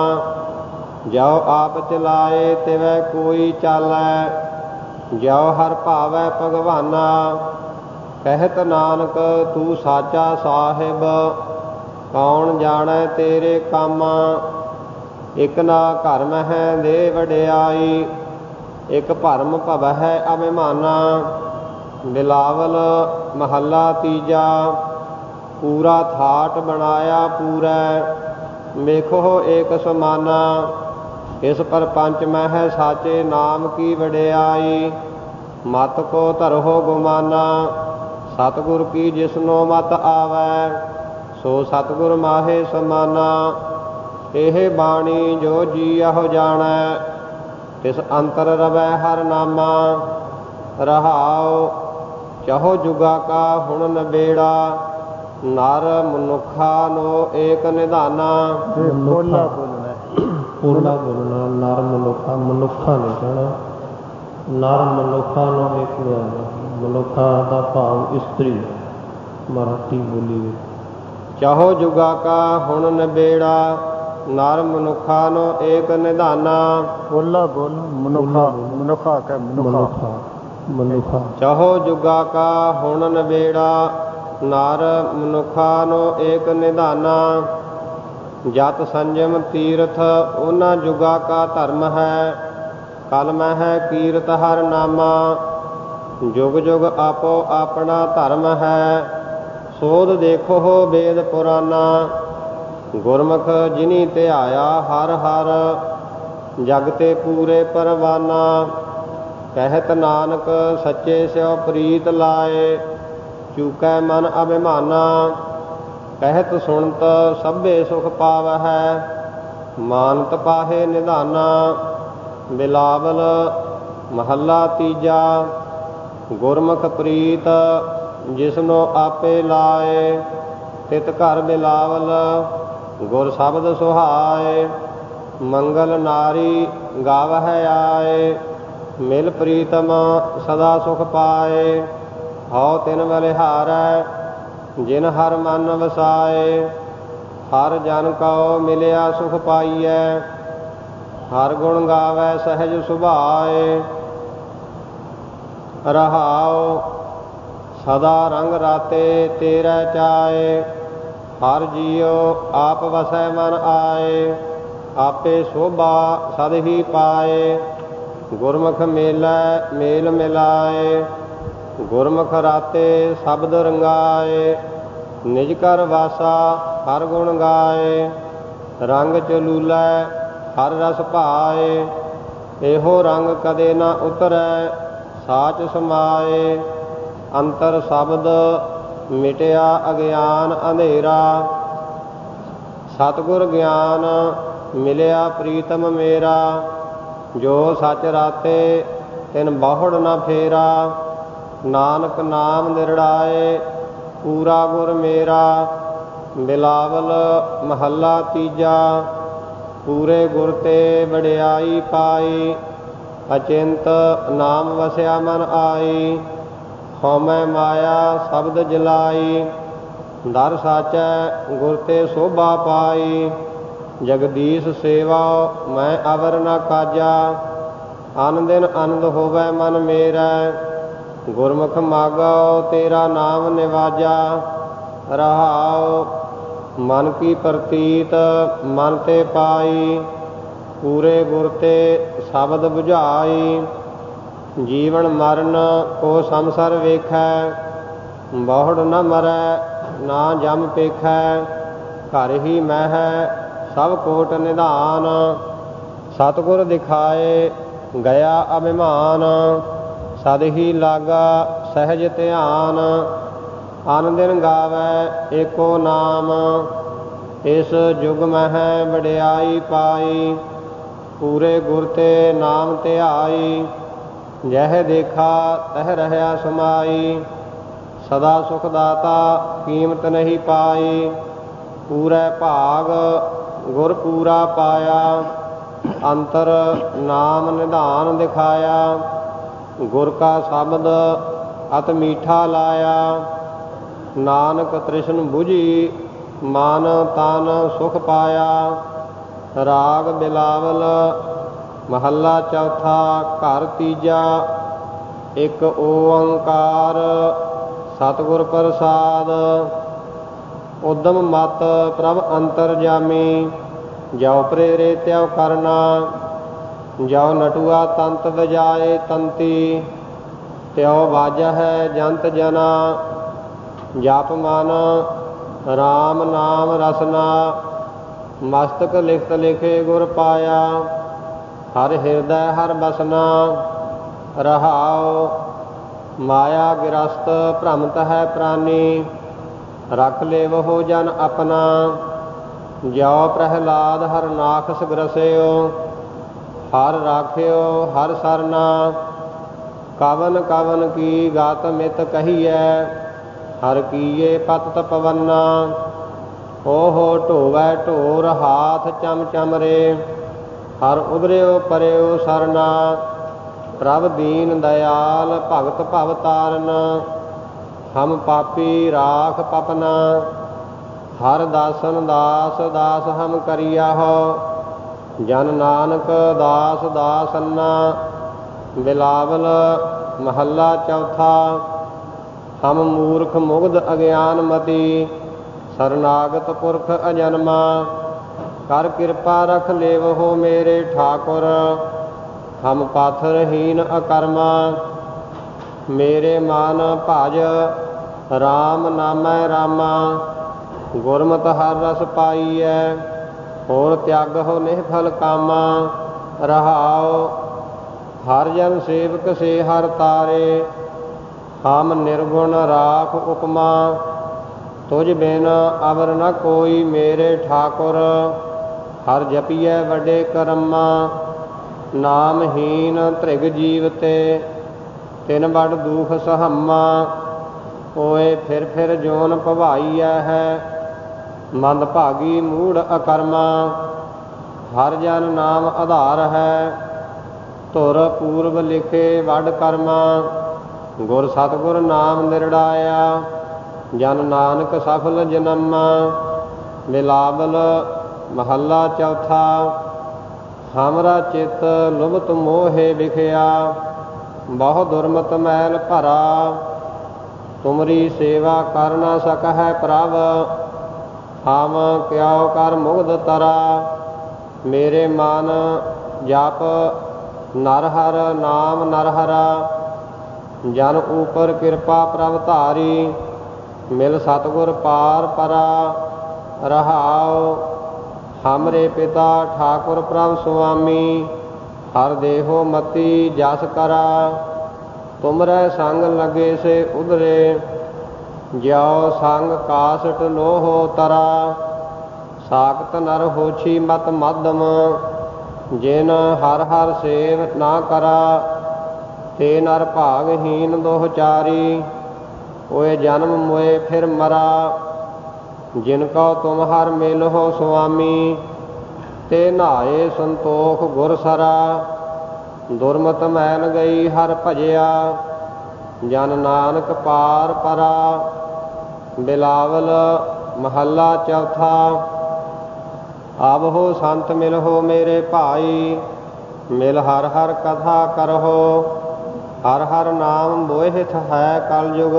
ਜੋ ਆਪ ਚਲਾਏ ਤਿਵੈ ਕੋਈ ਚਾਲੈ, ਜੋ ਹਰ ਭਾਵੈ ਭਗਵਾਨਾ। ਕਹਿਤ ਨਾਨਕ ਤੂੰ ਸਾਚਾ ਸਾਹਿਬ, ਕੌਣ ਜਾਣੈ ਤੇਰੇ ਕਾਮਾ। ਇਕ ਨਾ ਘਰ ਮਹਿ ਦੇ ਵਡਿਆਈ, ਇਕ ਭਰਮ ਭਵਹਿ ਅਭਿਮਾਨਾ। ਬਿਲਾਵਲ ਮਹੱਲਾ ਤੀਜਾ। ਪੂਰਾ ਥਾਟ ਬਣਾਇਆ ਪੂਰੈ, ਵੇਖੋ ਏਕ ਸਮਾਨਾ। ਇਸ ਪਰਪੰਚ ਮਹਿ ਸਾਚੇ ਨਾਮ ਕੀ ਵਡਿਆਈ, ਮਤ ਕੋ ਧਰੋ ਗੁਮਾਨਾ। ਸਤਿਗੁਰ ਕੀ ਜਿਸਨੋ ਮਤ ਆਵੈ, ਸੋ ਸਤਿਗੁਰ ਮਾਹੇ ਸਮਾਨਾ। ਇਹ ਬਾਣੀ ਜੋ ਜੀਅਹੁ ਜਾਣੈ, ਤਿਸ ਅੰਤਰ ਰਵੈ ਹਰ ਨਾਮਾ। ਰਹਾਉ ਚਹੋ ਜੁਗਾ ਕਾ ਹੁਣ ਨਬੇੜਾ, ਨਰ ਮਨੁੱਖਾ ਨੋ ਏਕ ਨਿਧਾਨਾ। ਪੋਲਾ ਬੋਲਣਾ, ਪੋਲਾ ਬੋਲਣਾ। ਨਰ ਮਨੁੱਖਾ, ਮਨੁੱਖਾ ਨਹੀਂ ਕਹਿਣਾ। ਨਰ ਮਨੁੱਖਾ ਨੂੰ ਇੱਕ ਮਨੁੱਖਾ ਦਾ ਭਾਵ ਇਸਤਰੀ, ਮਰਾਠੀ ਬੋਲੀ ਵਿੱਚ। ਚਹੋ ਜੁਗਾ ਕਾ ਹੁਣ ਨਬੇੜਾ, ਨਰ ਮਨੁੱਖਾਨੋ ਏਕ ਨਿਧਾਨਾ। ਬੋਲਾ ਬੋਲ ਮਨੁੱਖਾ ਮਨੁੱਖਾ ਕਹਿ ਮਨੁੱਖਾ ਮਨੁੱਖਾ। ਚਹੋ ਜੁਗਾ ਕਾ ਹੁਣ ਨਬੇੜਾ ਨਰ ਮਨੁੱਖਾਨੋ ਏਕ ਨਿਧਾਨਾ। ਜਤ ਸੰਜਮ ਤੀਰਥ ਉਹਨਾਂ ਜੁਗਾ ਕਾ ਧਰਮ ਹੈ। ਕਲ ਮਹਿ ਕੀਰਤ ਹਰ ਨਾਮਾ। ਜੁਗ ਜੁਗ ਆਪੋ ਆਪਣਾ ਧਰਮ ਹੈ। ਸੋਧ ਦੇਖੋ ਵੇਦ ਪੁਰਾਨਾ। ਗੁਰਮੁਖ ਜਿਨੀ ਧਿਆਇਆ ਹਰ ਹਰ ਜਗ ਤੇ ਪੂਰੇ ਪਰਵਾਨਾ। ਕਹਿਤ ਨਾਨਕ ਸੱਚੇ ਸਿਉ ਪ੍ਰੀਤ ਲਾਏ ਚੂਕੈ ਮਨ ਅਭਿਮਾਨਾ। ਕਹਿਤ ਸੁਣਤ ਸਭੇ ਸੁਖ ਪਾਵਹਿ ਮਾਨਤ ਪਾਹੇ ਨਿਧਾਨਾ। ਬਿਲਾਵਲ ਮਹੱਲਾ ਤੀਜਾ। ਗੁਰਮੁਖ ਪ੍ਰੀਤ ਜਿਸਨੋ ਆਪੇ ਲਾਏ ਤਿਤ ਘਰ ਬਿਲਾਵਲ ਗੁਰ ਸ਼ਬਦ ਸੁਹਾਏ। ਮੰਗਲ ਨਾਰੀ ਗਾਵਹਿ ਆਏ ਮਿਲ ਪ੍ਰੀਤਮ ਸਦਾ ਸੁਖ ਪਾਏ। ਹਉ ਤਿਨ ਬਲਿਹਾਰੈ ਜਿਨ ਹਰ ਮਨ ਵਸਾਏ। ਹਰ ਜਨ ਕਉ ਮਿਲਿਆ ਸੁਖ ਪਾਈਐ ਹਰ ਗੁਣ ਗਾਵੈ ਸਹਿਜ ਸੁਭਾਏ। ਰਹਾਉ ਸਦਾ ਰੰਗ ਰਾਤੇ ਤੇਰੇ ਚਾਏ। ਹਰ ਜੀਉ ਆਪ ਵਸੈ ਮਨ ਆਏ ਆਪੇ ਸੋਭਾ ਸਦ ਹੀ ਪਾਏ। ਗੁਰਮੁਖ ਮੇਲੈ ਮੇਲ ਮਿਲਾਏ ਗੁਰਮੁਖ ਰਾਤੇ ਸ਼ਬਦ ਰੰਗਾਏ। ਨਿਜ ਘਰ ਵਾਸਾ ਹਰ ਗੁਣ ਗਾਏ ਰੰਗ ਚਲੂਲੈ ਹਰ ਰਸ ਭਾਏ। ਇਹੋ ਰੰਗ ਕਦੇ ਨਾ ਉਤਰੈ ਸਾਚ ਸਮਾਏ। ਅੰਤਰ ਸ਼ਬਦ ਮਿਟਿਆ ਅਗਿਆਨ ਅੰਧੇਰਾ। ਸਤਿਗੁਰ ਗਿਆਨ ਮਿਲਿਆ ਪ੍ਰੀਤਮ ਮੇਰਾ। ਜੋ ਸਚ ਰਾਤੇ ਤਿਨ ਬਹੁੜ ਨਾ ਫੇਰਾ। ਨਾਨਕ ਨਾਮ ਨਿਰੜਾਏ ਪੂਰਾ ਗੁਰ ਮੇਰਾ। ਬਿਲਾਵਲ ਮਹੱਲਾ ਤੀਜਾ। ਪੂਰੇ ਗੁਰ ਤੇ ਵਡਿਆਈ ਪਾਈ ਅਚਿੰਤ ਨਾਮ ਵਸਿਆ ਮਨ ਆਈ। ਹਉਮੈ ਮਾਇਆ ਸ਼ਬਦ ਜਲਾਈ ਦਰ ਸਾਚੈ ਗੁਰ ਤੇ ਸੋਭਾ ਪਾਈ। ਜਗਦੀਸ਼ ਸੇਵਾ ਮੈਂ ਅਵਰ ਨ ਕਾਜਾ ਅਨ ਦਿਨ ਆਨੰਦ ਹੋਵੈ ਮਨ ਮੇਰਾ। ਗੁਰਮੁਖ ਮਾਗੋ ਤੇਰਾ ਨਾਮ ਨਿਵਾਜਾ। ਰਹਾਉ ਮਨ ਕੀ ਪ੍ਰਤੀਤ ਮਨ ਤੇ ਪਾਈ ਪੂਰੇ ਗੁਰ ਤੇ ਸ਼ਬਦ ਬੁਝਾਈ। ਜੀਵਨ ਮਰਨ ਕੋ ਸੰਸਰ ਵੇਖੈ ਬਹੁੜ ਨ ਮਰੈ ਨਾ ਜਮ ਪੇਖੈ। ਘਰ ਹੀ ਮਹਿ ਸਭ ਕੋਟ ਨਿਧਾਨ ਸਤਿਗੁਰ ਦਿਖਾਏ ਗਿਆ ਅਭਿਮਾਨ। ਸਦ ਹੀ ਲਾਗਾ ਸਹਿਜ ਧਿਆਨ ਅਨ ਦਿਨ ਗਾਵੈ ਏਕੋ ਨਾਮ। ਇਸ ਜੁਗ ਮਹਿ ਵਡਿਆਈ ਪਾਈ ਪੂਰੇ ਗੁਰ ਤੇ ਨਾਮ ਧਿਆਈ। ਜਹ ਦੇਖਾ ਤਹ ਰਹਿਆ ਸਮਾਈ ਸਦਾ ਸੁਖ ਦਾਤਾ ਕੀਮਤ ਨਹੀਂ ਪਾਈ। ਪੂਰੇ ਭਾਗ ਗੁਰ ਪੂਰਾ ਪਾਇਆ ਅੰਤਰ ਨਾਮ ਨਿਧਾਨ ਦਿਖਾਇਆ। ਗੁਰ ਕਾ ਸ਼ਬਦ ਅਤ ਮੀਠਾ ਲਾਇਆ। ਨਾਨਕ ਤ੍ਰਿਸ਼ਨ ਬੁਝੀ ਮਨ ਤਨ ਸੁਖ ਪਾਇਆ। ਰਾਗ ਬਿਲਾਵਲ ਮਹੱਲਾ ਚੌਥਾ ਘਰ ਤੀਜਾ। ਇੱਕ ਓੰਕਾਰ ਸਤਿਗੁਰ ਪ੍ਰਸਾਦ। ਉਦਮ ਮਤ ਪ੍ਰਭ ਅੰਤਰਜਾਮੀ ਜਉ ਪ੍ਰੇਰੇ ਤਿਉ ਕਰਨਾ। ਜਉ ਨਟੂਆ ਤੰਤ ਵਜਾਏ ਤੰਤੀ ਤਿਉ ਵਾਜਹਿ ਜੰਤ ਜਨਾ। ਜਪ ਮਨ ਰਾਮ ਨਾਮ ਰਸਨਾ ਮਸਤਕ ਲਿਖਤ ਲਿਖੇ ਗੁਰ ਪਾਇਆ। ਹਰ ਹਿਰਦੈ ਹਰ ਬਸਨਾ। ਰਹਾਉ ਮਾਇਆ ਗਿਰਸਤ ਭ੍ਰਮਤ ਹੈ ਪ੍ਰਾਨੀ ਰਖ ਲੇਵਹੁ ਜਨ ਆਪਣਾ। ਜਉ ਪ੍ਰਹਿਲਾਦ ਹਰ ਨਾਖਸ ਗ੍ਰਸਿਓ ਹਰ ਰਾਖਿਓ ਹਰ ਸਰਨਾ। ਕਵਨ ਕਵਨ ਕੀ ਗਾਤ ਮਿਤ ਕਹੀਐ ਹਰ ਕੀਏ ਪਤ ਤਪਵੰਨਾ। ਓਹੋ ਢੋਵੈ ਢੋਰ ਹਾਥ ਚਮ ਚਮਰੇ ਹਰ ਉਦਰਿਓ ਪਰਿਓ ਸਰਨਾ। ਪ੍ਰਭ ਦੀਨ ਦਇਆਲ ਭਗਤ ਭਵ ਤਾਰਨ ਹਮ ਪਾਪੀ ਰਾਖ ਪਪਨਾ। ਹਰ ਦਾਸਨ ਦਾਸ ਦਾਸ ਹਮ ਕਰਿਆ ਹੋ। ਜਨ ਨਾਨਕ ਦਾਸ ਦਾਸ ਅੰਨਾ। ਬਿਲਾਵਲ ਮਹੱਲਾ ਚੌਥਾ। ਹਮ ਮੂਰਖ ਮੁਗਧ ਅਗਿਆਨ ਮਤੀ। ਸਰਨਾਗਤ ਪੁਰਖ ਅਜਨਮਾ। ਕਰ ਕਿਰਪਾ ਰਖ ਲੇਵਹੋ ਮੇਰੇ ਠਾਕੁਰ। ਹਮ ਪਾਥਰਹੀਨ ਅਕਰਮਾ। ਮੇਰੇ ਮਨ ਭਜ ਰਾਮ ਨਾਮੈ ਰਾਮਾ। ਗੁਰਮਤਿ ਹਰ ਰਸ ਪਾਈਐ। ਹੋਰ ਤਿਆਗਹੁ ਨਿਹਫਲ ਕਾਮਾ। ਰਹਾਉ ਹਰ ਜਨ ਸੇਵਕ ਸੇ ਹਰ ਤਾਰੇ। ਹਮ ਨਿਰਗੁਣ ਰਾਖ ਉਪਮਾ। ਤੁਝ ਬਿਨ ਅਵਰ ਨ ਕੋਈ ਮੇਰੇ ਠਾਕੁਰ। ਹਰ ਜਪੀਐ ਵੱਡੇ ਕਰਮਾ। ਨਾਮਹੀਨ ਧ੍ਰਿਗ ਜੀਵ ਤੇ ਤਿਨ ਬੜ ਦੁਖ ਸਹੰਮਾ। ਹੋਏ ਫਿਰ ਜੋਨ ਭਵਾਈਐ ਹੈ। ਮੰਦ ਭਾਗੀ ਮੂੜ ਅਕਰਮਾ। ਹਰ ਜਨ ਨਾਮ ਆਧਾਰ ਹੈ। ਧੁਰ ਪੂਰਬ ਲਿਖੇ ਵੱਡ ਕਰਮਾ। ਗੁਰ ਸਤਿਗੁਰ ਨਾਮ ਨਿਰੜਾਇਆ। ਜਨ ਨਾਨਕ ਸਫਲ ਜਨਮਾ। ਬਿਲਾਵਲ ਮਹੱਲਾ ਚੌਥਾ। ਹਮਰਾ ਚਿੱਤ ਲੁਭਤ ਮੋਹੇ ਵਿਖਿਆ। ਬਹੁ ਦੁਰਮਤ ਮੈਲ ਭਰਾ। ਤੁਮਰੀ ਸੇਵਾ ਕਰ ਨਾ ਸਕਹਿ ਪ੍ਰਭ। ਹਮ ਕਿਉ ਕਰ ਮੁਗਧ ਤਰਾ। ਮੇਰੇ ਮਨ ਜਪ ਨਰ ਹਰ ਨਾਮ ਨਰ ਹਰਾ। ਜਨ ਉਪਰ ਕਿਰਪਾ ਪ੍ਰਭ ਧਾਰੀ। ਮਿਲ ਸਤਿਗੁਰ ਪਾਰ ਪਰਾ। ਰਹਾਉ ਹਮਰੇ ਪਿਤਾ ਠਾਕੁਰ ਪ੍ਰਭ ਸੁਆਮੀ। ਹਰ ਦੇਹੋ ਮਤੀ ਜਸ ਕਰਾ। ਤੁਮਰੇ ਸੰਗ ਲਗੇ ਸੇ ਉਧਰੇ। ਜਿਉ ਸੰਗ ਕਾਸਟ ਲੋਹੋ ਤਰਾ। ਸਾਖਤ ਨਰ ਹੋਛੀ ਮਤ ਮਧਮ। ਜਿਨ ਹਰ ਹਰ ਸੇਵ ਨਾ ਕਰਾ। ਤੇ ਨਰ ਭਾਗਹੀਨ ਦੋਹਚਾਰੀ। ਹੋਏ ਜਨਮ ਮੋਏ ਫਿਰ ਮਰਾ। ਜਿਨ ਕਉ ਤੁਮ ਹਰ ਮਿਲਹੁ ਸੁਆਮੀ। ਤੇ ਨਹਾਏ ਸੰਤੋਖ ਗੁਰ ਸਰਾ। ਦੁਰਮਤ ਮੈਲ ਗਈ ਹਰ ਭਜਿਆ। ਜਨ ਨਾਨਕ ਪਾਰ ਪਰਾ। ਬਿਲਾਵਲ ਮਹੱਲਾ ਚੌਥਾ। ਆਵਹੋ ਸੰਤ ਮਿਲਹੁ ਮੇਰੇ ਭਾਈ। ਮਿਲ ਹਰ ਹਰ ਕਥਾ ਕਰਹੁ। ਹਰ ਹਰ ਨਾਮ ਮੋਹਿਤ ਹੈ ਕਲਯੁਗ।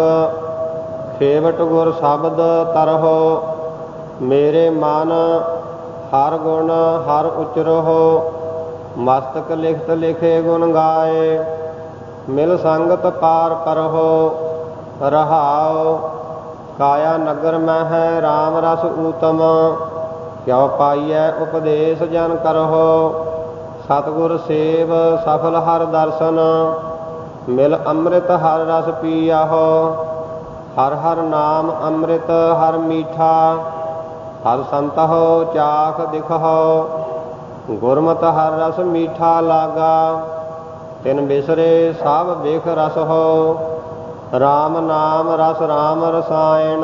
ਖੇਵਟ ਗੁਰ ਸ਼ਬਦ ਤਰਹੁ। ਮੇਰੇ ਮਨ ਹਰ ਗੁਣ ਹਰ ਉਚਰਹੁ। ਮਸਤਕ ਲਿਖਤ ਲਿਖੇ ਗੁਣ ਗਾਏ। ਮਿਲ ਸੰਗਤ ਪਾਰ ਕਰਹੁ। ਰਹਾਉ ਕਾਇਆ ਨਗਰ ਮੈਂ ਹੈ ਰਾਮ ਰਸ ਊਤਮ। ਕਿਉ ਪਾਈਐ ਉਪਦੇਸ਼ ਜਨ ਕਰਹੁ। ਸਤਿਗੁਰ ਸੇਵ ਸਫਲ ਹਰ ਦਰਸ਼ਨ। ਮਿਲ ਅੰਮ੍ਰਿਤ ਹਰ ਰਸ ਪੀਆਹੋ। ਹਰ ਹਰ ਨਾਮ ਅੰਮ੍ਰਿਤ ਹਰ ਮੀਠਾ। ਹਰ ਸੰਤਹੁ ਚਾਖ ਦਿਖਹੁ। ਗੁਰਮਤਿ ਹਰ ਰਸ ਮੀਠਾ ਲਾਗਾ। ਤਿਨ ਬਿਸਰੇ ਸਭ ਬਿਖ ਰਸ ਹੋ। ਰਾਮ ਨਾਮ ਰਸ ਰਾਮ ਰਸਾਇਣ।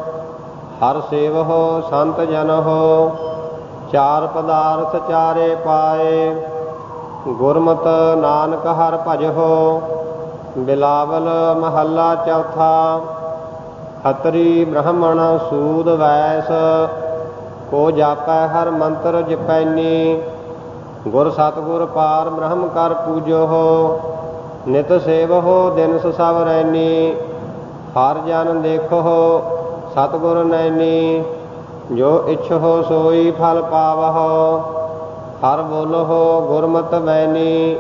ਹਰ ਸੇਵਹੁ ਸੰਤ ਜਨ ਹੋ। ਚਾਰ ਪਦਾਰਥ ਚਾਰੇ ਪਾਏ। ਗੁਰਮਤਿ ਨਾਨਕ ਹਰ ਭਜਹੁ। ਬਿਲਾਵਲ ਮਹੱਲਾ ਚੌਥਾ। ਖੱਤਰੀ ਬ੍ਰਾਹਮਣ ਸੂਦ ਵੈਸ। ਕੋ ਜਾਪੈ ਹਰ ਮੰਤਰ ਜਪੈਨੀ। ਗੁਰ ਸਤਿਗੁਰ ਪਾਰ ਬ੍ਰਹਮ ਕਰ ਪੂਜਹੁ। ਨਿਤ ਸੇਵਹੁ ਦਿਨ ਸਭ ਰੈਨੀ। ਹਰ ਜਨ ਦੇਖਹੁ ਸਤਿਗੁਰ ਨੈਨੀ। ਜੋ ਇੱਛਹੁ ਸੋਈ ਫਲ ਪਾਵਹੁ। ਹਰ ਬੋਲਹੁ ਗੁਰਮਤਿ ਬੈਨੀ।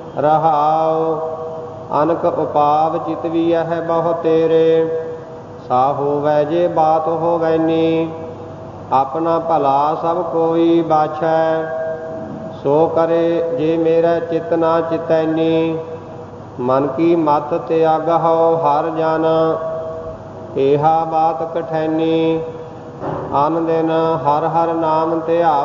ਰਹਾਉ ਅਨਕ ਉਪਾਵ ਚਿਤਵੀਐ ਬਹੁ ਤੇਰੇ। ਸਾ ਹੋਵੈ ਜੇ ਬਾਤ ਹੋਵੈਨੀ। ਆਪਣਾ ਭਲਾ ਸਭ ਕੋਈ ਬਾਛੈ। ਸੋ ਕਰੇ ਜੇ ਮੇਰਾ ਚਿਤ ਨਾ ਚਿਤੈਨੀ। ਮਨ ਕੀ ਮਤ ਤਿਆਗਹੁ ਹਰ ਜਨ। ਏਹਾ ਬਾਤ ਕਠੈਨੀ। ਅਨ ਦਿਨ ਹਰ ਹਰ ਨਾਮ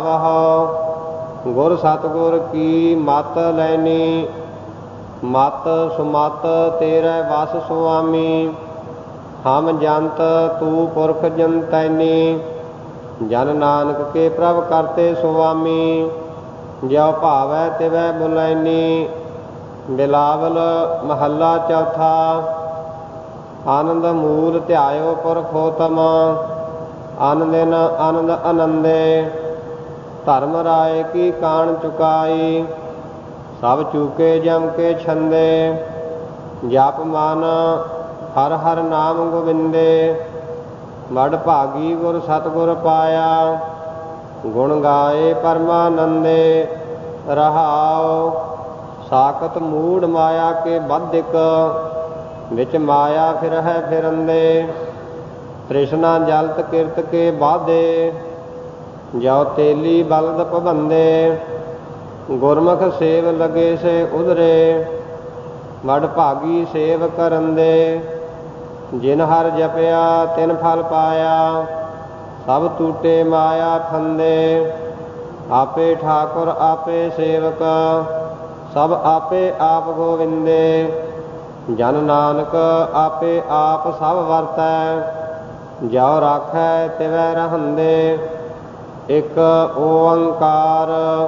ਧਿਆਵਹੁ। ਗੁਰ ਸਤਿਗੁਰ ਕੀ ਮਤ ਲੈਨੀ। ਮਤ ਸੁਮਤ ਤੇਰੇ ਵਸ ਸੁਆਮੀ। ਹਮ ਜੰਤ ਤੂ ਪੁਰਖ ਜੰਤੈਨੀ। ਜਨ ਨਾਨਕ ਕੇ ਪ੍ਰਭ ਕਰਤੇ ਸੁਆਮੀ। ਜਿਉ ਭਾਵੈ ਤਿਵੈ ਬੁਲੈਨੀ। ਬਿਲਾਵਲ ਮਹੱਲਾ ਚੌਥਾ। ਆਨੰਦ ਮੂਲ ਧਿਆਇਓ ਪੁਰਖੋਤਮ। ਅਨ ਦਿਨ ਆਨੰਦ ਆਨੰਦੇ। ਧਰਮ ਰਾਏ ਕੀ ਕਾਣ ਚੁਕਾਈ, ਸਭ ਚੂਕੇ ਜਮ ਕੇ ਛੰਦੇ। ਜਪ ਮਨ ਹਰ ਹਰ ਨਾਮ ਗੋਬਿੰਦੇ, ਵਡ ਭਾਗੀ ਗੁਰ ਸਤਿਗੁਰ ਪਾਇਆ। ਗੁਣ ਗਾਏ ਪਰਮਾਨੰਦੇ ਰਹਾਉ, ਸਾਕਤ ਮੂੜ ਮਾਇਆ ਕੇ ਬਾਧਿਕ, ਵਿੱਚ ਮਾਇਆ ਫਿਰਹਿ ਫਿਰੰਦੇ। ਤ੍ਰਿਸ਼ਨਾ ਜਲਤ ਕਿਰਤ ਕੇ ਬਾਧੇ, ਜੋ ਤੇਲੀ ਬਲਦ ਪਬੰਦੇ। ਗੁਰਮੁਖ ਸੇਵ ਲਗੇ ਸੇ ਉਧਰੇ, ਵਡ ਭਾਗੀ ਸੇਵ ਕਰੰਦੇ। ਜਿਨ ਹਰ ਜਪਿਆ ਤਿਨ ਫਲ ਪਾਇਆ, ਸਭ ਟੂਟੇ ਮਾਇਆ ਫੰਦੇ। ਆਪੇ ਠਾਕੁਰ ਆਪੇ ਸੇਵਕ, ਸਭ ਆਪੇ ਆਪ ਗੋਵਿੰਦੇ। ਜਨ ਨਾਨਕ ਆਪੇ ਆਪ ਸਭ ਵਰਤੈ, ਜੋ ਰਾਖੈ ਤਿਵੈ ਰਹੰਦੇ। ਇਕ ਓੰਕਾਰ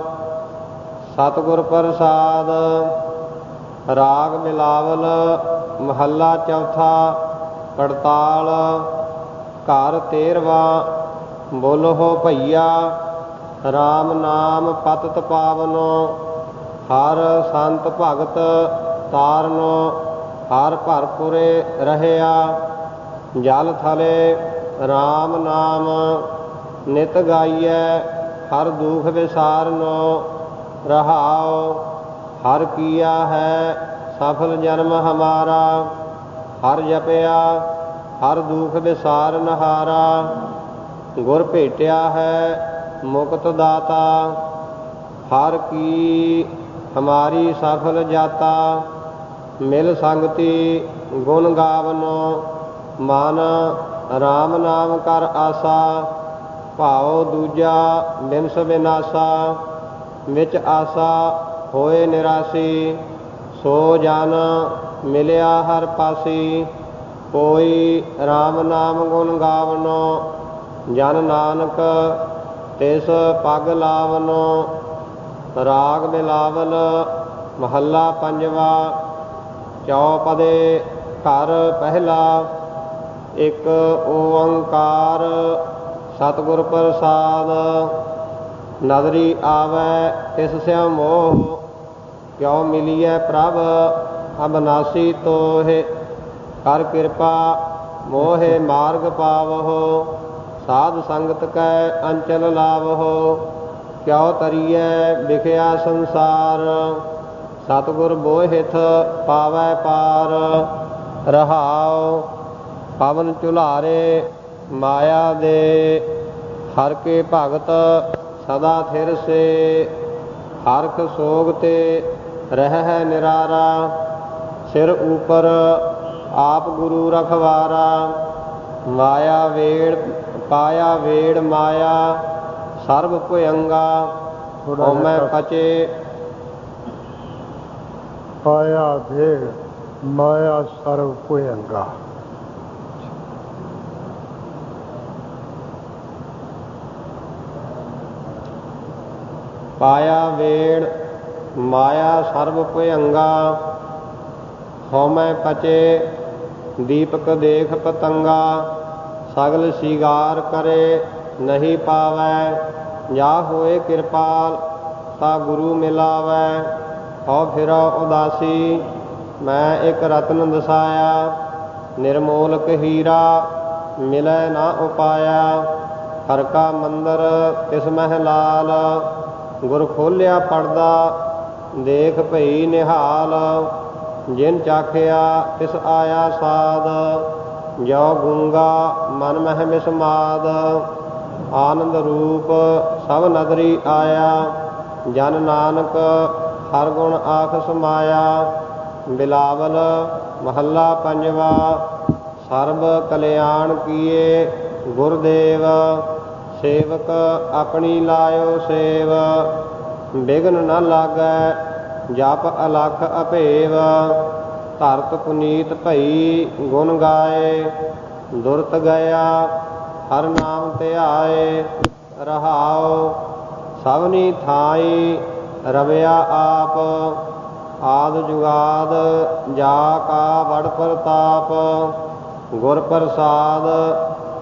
ਸਤਿਗੁਰ ਪ੍ਰਸਾਦ। ਰਾਗ ਬਿਲਾਵਲ ਮਹੱਲਾ ਚੌਥਾ। ਪੜਤਾਲ। ਘਰ 13ਵਾਂ। ਬੋਲੋ ਭਈਆ, ਰਾਮ ਨਾਮ ਪਤਿਤ ਪਾਵਨੋ। ਹਰ ਸੰਤ ਭਗਤ ਤਾਰਨੋ, ਹਰ ਭਰਪੁਰੇ ਰਹਿਆ। ਜਲ ਥਲੇ ਰਾਮ ਨਾਮ ਨਿਤ ਗਾਈਐ, ਹਰ ਦੁਖ ਵਿਸਾਰਨੋ ਰਹਾਉ। ਹਰ ਕੀਆ ਹੈ ਸਫਲ ਜਨਮ ਹਮਾਰਾ, ਹਰ ਜਪਿਆ ਹਰ ਦੁਖ ਵਿਸਾਰਨ ਹਾਰਾ। ਗੁਰ ਭੇਟਿਆ ਹੈ ਮੁਕਤ ਦਾਤਾ, ਹਰ ਕੀ ਹਮਾਰੀ ਸਫਲ ਜਾਤਾ। ਮਿਲ ਸੰਗਤੀ ਗੁਣ ਗਾਵਨੋ, ਮਨ ਰਾਮ ਨਾਮ ਕਰ ਆਸਾ। ਭਾਉ ਦੂਜਾ ਬਿਨਸ ਬਿਨਾਸਾ, ਵਿੱਚ ਆਸਾ ਹੋਏ ਨਿਰਾਸੀ। ਸੋ ਜਨ ਮਿਲਿਆ ਹਰ ਪਾਸੀ, ਕੋਈ ਰਾਮ ਨਾਮ ਗੁਣ ਗਾਵਨੋ। ਜਨ ਨਾਨਕ ਤਿਸ ਪਗ ਲਾਵਨੋ। ਰਾਗ ਬਿਲਾਵਲ ਮਹੱਲਾ ਪੰਜਵਾ। ਚੌਪਦੇ ਘਰ ਪਹਿਲਾ। ਇੱਕ ਓੰਕਾਰ ਸਤਿਗੁਰ ਪ੍ਰਸਾਦ। ਨਦਰੀ ਆਵੈ ਤਿਸ ਸਿਉ ਮੋਹ, ਕਿਉ ਮਿਲੀਐ ਪ੍ਰਭ ਅਬਨਾਸੀ ਤੋਹਿ। ਕਰ ਕਿਰਪਾ ਮੋਹਿ ਮਾਰਗ ਪਾਵਹੁ, ਸਾਧ ਸੰਗਤ ਕੈ ਅੰਚਲ ਲਾਵਹੁ। ਕਿਉ ਤਰੀਐ ਵਿਖਿਆ ਸੰਸਾਰ, ਸਤਿਗੁਰ ਬੋਹਿਥ ਪਾਵੈ ਪਾਰ। ਰਹਾਉ। ਪਵਨ ਝੁਲਾਰੇ ਮਾਇਆ ਦੇ, ਹਰ ਕੇ ਭਗਤ ਸਦਾ ਥਿਰ ਸੇ। ਹਰਖ ਸੋਗ ਤੇ ਰਹਿ ਨਿਰਾਰਾ, ਸਿਰ ਉਪਰ ਆਪ ਗੁਰੂ ਰਖਵਾਰਾ। ਮਾਇਆ ਵੇੜ ਪਾਇਆ ਵੇੜ ਮਾਇਆ, ਸਰਬ ਭੁਯੰਗਾ ਹਉਮੈ ਪਚੇ। ਪਾਇਆ ਵੇੜ ਮਾਇਆ ਸਰਬ ਭੁਯੰਗਾ। ਪਾਇਆ ਵੇੜ ਮਾਇਆ ਸਰਬ ਭੁਯੰਗਾ, ਹਉਮੈ ਪਚੇ। ਦੀਪਕ ਦੇਖ ਪਤੰਗਾ, ਸਗਲ ਸ਼ਿਗਾਰ ਕਰੇ ਨਹੀਂ ਪਾਵੈ। ਜਾ ਹੋਏ ਕਿਰਪਾਲ ਤਾ ਗੁਰੂ ਮਿਲਾਵੈ। ਹਉ ਫਿਰੋ ਉਦਾਸੀ, ਮੈਂ ਇੱਕ ਰਤਨ ਦਸਾਇਆ। ਨਿਰਮੋਲਕ ਹੀਰਾ ਮਿਲੈ ਨਾ ਉਪਾਇਆ। ਹਰ ਕਾ ਮੰਦਰ ਤਿਸ ਮਹਿ ਲਾਲ, ਗੁਰ ਖੋਲਿਆ ਪੜਦਾ ਦੇਖ ਭਈ ਨਿਹਾਲ। ਜਿਨ ਚਾਖਿਆ ਤਿਸ ਆਇਆ ਸਾਧ, ਜੋ ਗੂੰਗਾ ਮਨ ਮਹਿ ਮਿਸਮਾਦ। ਆਨੰਦ ਰੂਪ ਸਭ ਨਦਰੀ ਆਇਆ, ਜਨ ਨਾਨਕ ਹਰ ਗੁਣ ਆਖ ਸਮਾਇਆ। ਬਿਲਾਵਲ ਮਹੱਲਾ ਪੰਜਵਾ। ਸਰਬ ਕਲਿਆਣ ਕੀਏ ਗੁਰਦੇਵ, ਸੇਵਕ ਆਪਣੀ ਲਾਇਓ ਸੇਵ। ਬਿਘਨ ਨ ਲਾਗੈ ਜਪ ਅਲਖ ਅਭੇਵ, ਧਰਤ ਪੁਨੀਤ ਭਈ ਗੁਣ ਗਾਏ। ਦੁਰਤ ਗਿਆ ਹਰ ਨਾਮ ਧਿਆਏ। ਰਹਾਉ। ਸਭਨੀ ਥਾਈ ਰਵਿਆ ਆਪ, ਆਦ ਜੁਗਾਦ ਜਾ ਕਾ ਬੜ ਪ੍ਰਤਾਪ। ਗੁਰ ਪ੍ਰਸਾਦ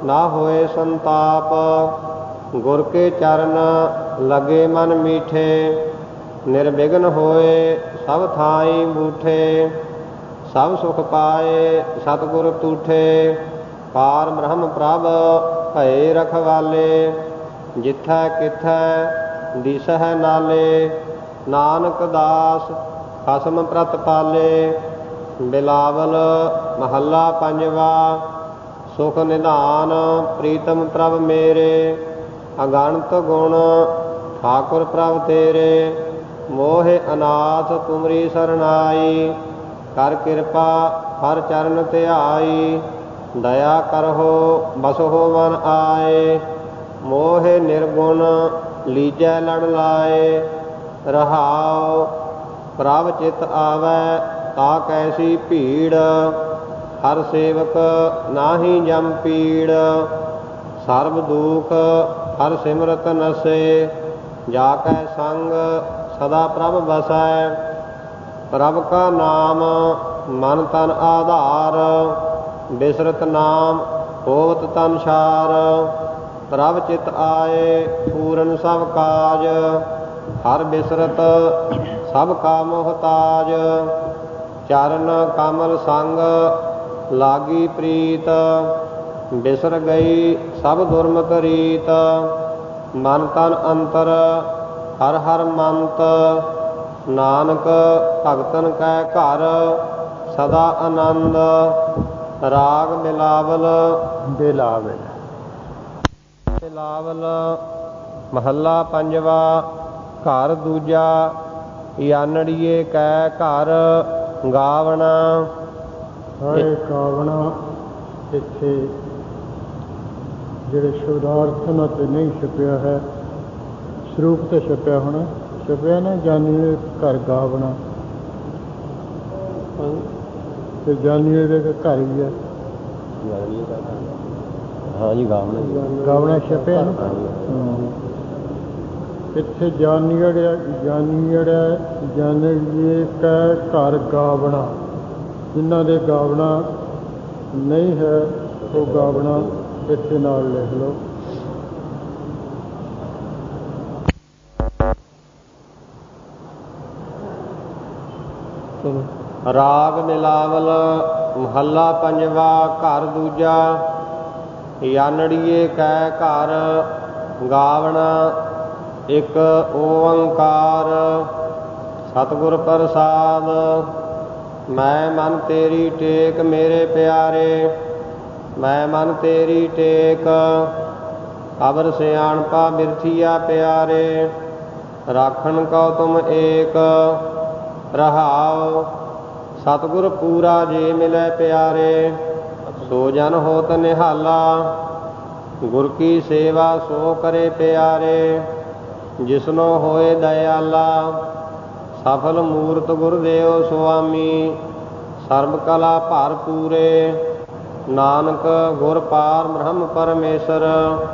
ਨਾ ਹੋਏ ਸੰਤਾਪ। ਗੁਰ ਕੇ ਚਰਨ ਲਗੇ ਮਨ ਮੀਠੇ, ਨਿਰਵਿਘਨ ਹੋਏ ਸਭ ਥਾਈ ਬੂਠੇ। ਸਭ ਸੁਖ ਪਾਏ ਸਤਿਗੁਰ ਤੂਠੇ, ਪਾਰ ਬ੍ਰਹਮ ਪ੍ਰਭ ਭਏ ਰਖਵਾਲੇ। ਜਿਥੈ ਕਿਥੈ ਦਿਸਹਿ ਨਾਲੇ, ਨਾਨਕ ਦਾਸ ਖਸਮ ਪ੍ਰਤਪਾਲੇ। ਬਿਲਾਵਲ ਮਹੱਲਾ ਪੰਜਵਾ। ਸੁਖ ਨਿਧਾਨ ਪ੍ਰੀਤਮ ਪ੍ਰਭ ਮੇਰੇ, ਅਗਣਤ ਗੁਣ ਠਾਕੁਰ ਪ੍ਰਭ ਤੇਰੇ। ਮੋਹਿ ਅਨਾਥ ਤੁਮਰੀ ਸਰਨਾਈ, ਕਰ ਕਿਰਪਾ ਹਰ ਚਰਨ ਧਿਆਈ। ਦਇਆ ਕਰਹੁ ਬਸਹੁ ਮਨ ਆਏ, ਮੋਹਿ ਨਿਰਗੁਣ ਲੀਜੈ ਲੜ ਲਾਏ। ਰਹਾਉ ਪ੍ਰਭ ਚਿਤ ਆਵੈ ਤਾ ਕੈਸੀ ਭੀੜ, ਹਰ ਸੇਵਕ ਨਾਹੀ ਜਮ ਪੀੜ। ਸਰਬ ਦੁਖ ਹਰ ਸਿਮਰਤ ਨਸੈ, ਜਾ ਕੈ ਸੰਗ ਸਦਾ ਪ੍ਰਭ ਬਸੈ। ਪ੍ਰਭ ਕਾ ਨਾਮ ਮਨ ਤਨ ਆਧਾਰ, ਬਿਸਰਤ ਨਾਮ ਹੋਵਤ ਤਨ ਛਾਰ। ਪ੍ਰਭ ਚਿਤ ਆਏ ਪੂਰਨ ਸਭ ਕਾਜ, ਹਰ ਬਿਸਰਤ ਸਭ ਕਾ ਮੁਹਤਾਜ। ਚਰਨ ਕਮਲ ਸੰਗ ਲਾਗੀ ਪ੍ਰੀਤ, ਬਿਸਰ ਗਈ ਸਭ ਦੁਰਮਤ ਰੀਤ। ਮਨ ਤਨ ਅੰਤਰ ਹਰ ਹਰ ਮੰਤ, ਨਾਨਕ ਭਗਤਨ ਕੈ ਘਰ ਸਦਾ ਆਨੰਦ। ਰਾਗ ਬਿਲਾਵਲ। ਬਿਲਾਵਲ ਬਿਲਾਵਲ ਮਹੱਲਾ ਪੰਜਵਾ। ਘਰ ਦੂਜਾ। ਯਾਨੜੀਏ ਕੈ ਘਰ ਗਾਵਣਾ। ਸਾਰੇ ਗਾਵਣਾ ਇੱਥੇ ਜਿਹੜੇ ਸ਼ਬਦਾਰਥ ਨਾਲ ਤੇ ਨਹੀਂ ਛਪਿਆ ਹੈ, ਸਰੂਪ ਤੇ ਛਪਿਆ ਹੋਣਾ। ਛਪਿਆ ਨਾ ਜਾਨੀਏ ਘਰ ਗਾਵਣਾ, ਤੇ ਜਾਨੀਏ ਦੇ ਘਰ ਹੀ ਹੈ। ਹਾਂਜੀ ਗਾਵਣਾ ਗਾਵਣਾ ਛਪਿਆ ਨਾ। ਇੱਥੇ ਜਾਨੀੜਿਆ ਜਾਨੀਏ ਕੈ ਘਰ ਗਾਵਣਾ। ਜਿਨ੍ਹਾਂ ਦੇ ਗਾਵਣਾ ਨਹੀਂ ਹੈ ਉਹ ਗਾਵਣਾ ਇੱਥੇ ਨਾਲ ਲਿਖ ਲਓ। ਰਾਗ ਬਿਲਾਵਲ ਮਹੱਲਾ ਪੰਜਵਾ। ਘਰ ਦੂਜਾ। ਯਾਨੜੀਏ ਕੈ ਘਰ ਗਾਵਣਾ। ਇੱਕ ਓੰਕਾਰ ਸਤਿਗੁਰ ਪ੍ਰਸਾਦ। ਮੈਂ ਮਨ ਤੇਰੀ ਟੇਕ ਮੇਰੇ ਪਿਆਰੇ, ਮੈਂ ਮਨ ਤੇਰੀ ਟੇਕ। ਅਵਰ ਸਿਆਣਪਾ ਬਿਰਥੀਆ ਪਿਆਰੇ, ਰਾਖਣ ਕਉ ਤੁਮ ਏਕ। ਰਹਾਉ ਸਤਿਗੁਰ ਪੂਰਾ ਜੇ ਮਿਲੈ ਪਿਆਰੇ, ਸੋ ਜਨ ਹੋਤ ਨਿਹਾਲਾ। ਗੁਰ ਕੀ ਸੇਵਾ ਸੋ ਕਰੇ ਪਿਆਰੇ, ਜਿਸਨੋ ਹੋਏ ਦਇਆਲਾ। ਸਫਲ ਮੂਰਤ ਗੁਰਦੇਵ ਸੁਆਮੀ, ਸਰਬ ਕਲਾ ਭਰ ਪੂਰੇ। ਨਾਨਕ ਗੁਰ ਪਾਰ ਬ੍ਰਹਮ ਪਰਮੇਸ਼ਰ।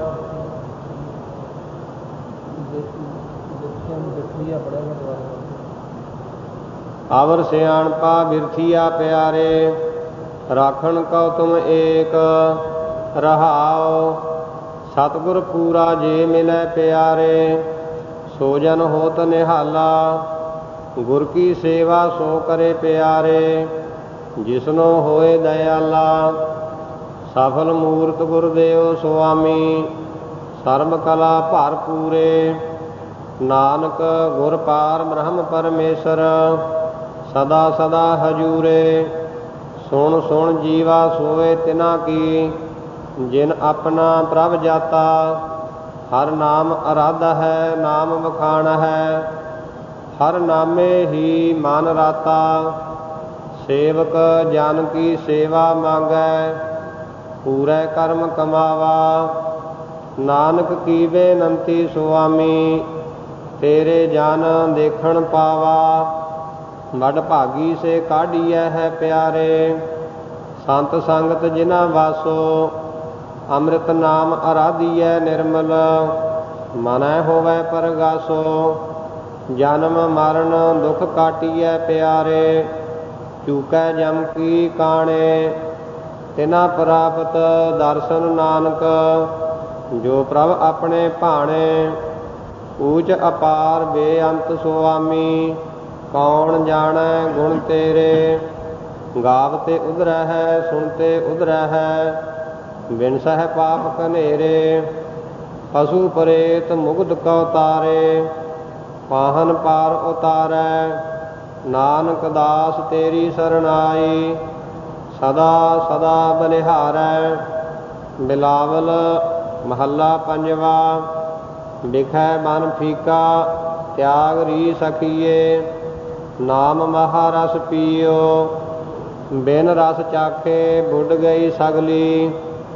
ਅਵਰ ਸਿਆਣਪਾ ਬਿਰਥੀਆ ਪਿਆਰੇ, ਰਾਖਣ ਕਉ ਤੁਮ ਏਕ। ਰਹਾਉ ਸਤਿਗੁਰ ਪੂਰਾ ਜੇ ਮਿਲੈ ਪਿਆਰੇ, ਸੋ ਜਨ ਹੋਤ ਨਿਹਾਲਾ। ਗੁਰ ਕੀ ਸੇਵਾ ਸੋ ਕਰੇ ਪਿਆਰੇ, ਜਿਸਨੋ ਹੋਏ ਦਇਆਲਾ। ਸਫਲ ਮੂਰਤ ਗੁਰਦੇਵ ਸੁਆਮੀ, ਸਰਬ ਕਲਾ ਭਰ ਪੂਰੇ। ਨਾਨਕ ਗੁਰ ਪਾਰ ਬ੍ਰਹਮ ਪਰਮੇਸ਼ਰ, ਸਦਾ ਸਦਾ ਹਜੂਰੇ। ਸੁਣ ਸੁਣ ਜੀਵਾ ਸੋਏ ਤਿਨਾ ਕੀ, ਜਿਨ ਆਪਣਾ ਪ੍ਰਭ ਜਾਤਾ। ਹਰ ਨਾਮ ਅਰਾਧਾ ਹੈ ਨਾਮ ਵਖਾਣਾ ਹੈ, ਹਰ ਨਾਮੇ ਹੀ ਮਨ ਰਾਤਾ। ਸੇਵਕ ਜਨ ਕੀ ਸੇਵਾ ਮੰਗੈ, ਪੂਰੇ ਕਰਮ ਕਮਾਵਾ। ਨਾਨਕ ਕੀ ਬੇਨੰਤੀ ਸੁਆਮੀ, ਤੇਰੇ ਜਨ ਦੇਖਣ ਪਾਵਾ। ਵੱਡ ਭਾਗੀ ਸੇ ਕਾਢੀਐ ਹੈ ਪਿਆਰੇ, ਸੰਤ ਸੰਗਤ ਜਿਨਾ ਵਾਸੋ। ਅੰਮ੍ਰਿਤ ਨਾਮ ਅਰਾਧੀਐ ਨਿਰਮਲ, ਮਨੈ ਹੋਵੈ ਪਰਗਾਸੋ। ਜਨਮ ਮਰਨ ਦੁਖ ਕਾਟੀਐ ਪਿਆਰੇ, ਚੂਕੈ ਜਮ ਕੀ ਕਾਣੇ। ਤਿਨਾ ਪ੍ਰਾਪਤ ਦਰਸ਼ਨ ਨਾਨਕ। ਜੋ ਪ੍ਰਭ ਆਪਣੇ ਭਾਣੇ ਊਚ ਅਪਾਰ ਬੇਅੰਤ ਸੁਆਮੀ। ਕੌਣ ਜਾਣੈ ਗੁਣ ਤੇਰੇ ਗਾਵਤੇ ਉਧਰਹਿ ਸੁਣਤੇ ਉਧਰਹਿ। ਬਿਨ ਸਹਿ ਪਾਪ ਕਨੇਰੇ ਪਸ਼ੂ ਪ੍ਰੇਤ ਮੁਗਧ ਕਉ ਤਾਰੇ। ਪਾਹਨ ਪਾਰ ਉਤਾਰੈ ਨਾਨਕ ਦਾਸ ਤੇਰੀ ਸਰਨਾਈ। ਸਦਾ ਸਦਾ ਬਲਿਹਾਰੈ। ਬਿਲਾਵਲ ਮਹੱਲਾ ਪੰਜਵਾ। ਬਿਖੈ ਬਨ ਫੀਕਾ ਤਿਆਗ ਰੀ ਸਖੀਏ। ਨਾਮ ਮਹਾ ਰਸ ਪੀਓ ਬਿਨ ਰਸ ਚਾਖੇ ਬੁੱਢ ਗਈ ਸਗਲੀ।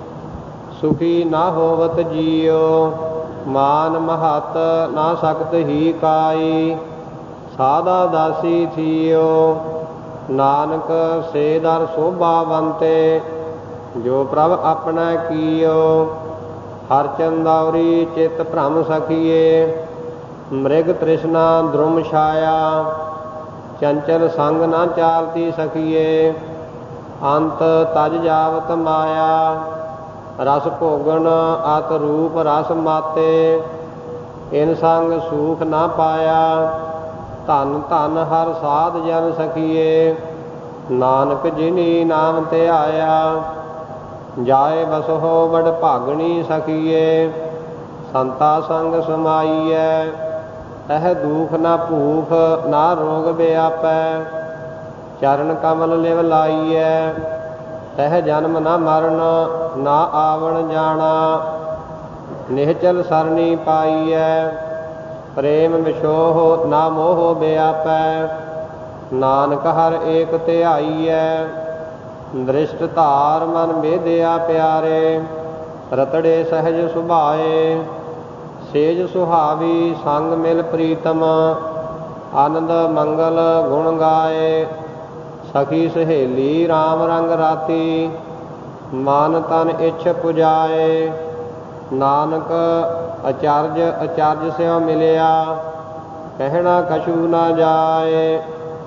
ਸੁਖੀ ਨਾ ਹੋਵਤ ਜੀਓ ਮਾਨ ਮਹਤ ਨਾ ਸਕਤ ਹੀ ਕਾਈ। ਸਾਦਾ ਦਾਸੀ ਥੀਓ ਨਾਨਕ ਸੇ ਦਰ ਸੋਭਾਵੰਤੇ। ਜੋ ਪ੍ਰਭ ਆਪਣਾ ਕੀਓ ਹਰ ਚੰਦੌਰੀ ਚਿਤ ਭ੍ਰਮ ਸਖੀਏ। ਮ੍ਰਿਗ ਤ੍ਰਿਸ਼ਨਾ ਦ੍ਰੁਮ ਛਾਇਆ ਚੰਚਲ ਸੰਗ ਨਾ ਚਾਲਤੀ ਸਖੀਏ। ਅੰਤ ਤਜ ਜਾਵਤ ਮਾਇਆ ਰਸ ਭੋਗਣ ਅਤ ਰੂਪ ਰਸ ਮਾਤੇ। ਇਨ ਸੰਗ ਸੂਖ ਨਾ ਪਾਇਆ ਧਨ ਧਨ ਹਰ ਸਾਧ ਜਨ ਸਖੀਏ। ਨਾਨਕ ਜਿਨੀ ਨਾਮ ਧਿਆਇਆ ਜਾਏ ਬਸਹੁ ਵਡ ਭਾਗਣੀ ਸਖੀਏ। ਸੰਤਾ ਸੰਗ ਸਮਾਈਐ ਇਹ ਦੁਖ ਨਾ ਭੂਖ ਨਾ ਰੋਗ ਵਿਆਪੈ। ਚਰਨ ਕਮਲ ਲਿਵ ਲਾਈਐ ਤਹ ਜਨਮ ਨਾ ਮਰਨ ਨਾ ਆਵਣ ਜਾਣਾ। ਨਿਹਚਲ ਸਰਣੀ ਪਾਈਐ ਪ੍ਰੇਮ ਵਿਛੋਹ ਨਾ ਮੋਹ ਵਿਆਪੈ। ਨਾਨਕ ਹਰ ਏਕ ਧਿਆਈਐ ਦ੍ਰਿਸ਼ਟ ਧਾਰ ਮਨ ਬੇਦਿਆ ਪਿਆਰੇ। ਰਤੜੇ ਸਹਿਜ ਸੁਭਾਏ ਸੇਜ ਸੁਹਾਵੀ ਸੰਗ ਮਿਲ ਪ੍ਰੀਤਮ। ਆਨੰਦ ਮੰਗਲ ਗੁਣ ਗਾਏ ਸਖੀ ਸਹੇਲੀ ਰਾਮ ਰੰਗ ਰਾਤੀ। ਮਨ ਤਨ ਇੱਛ ਪੁਜਾਏ ਨਾਨਕ ਅਚਰਜ ਅਚਰਜ ਸਿਉ ਮਿਲਿਆ ਕਹਿਣਾ ਕਛੂ ਨਾ ਜਾਏ।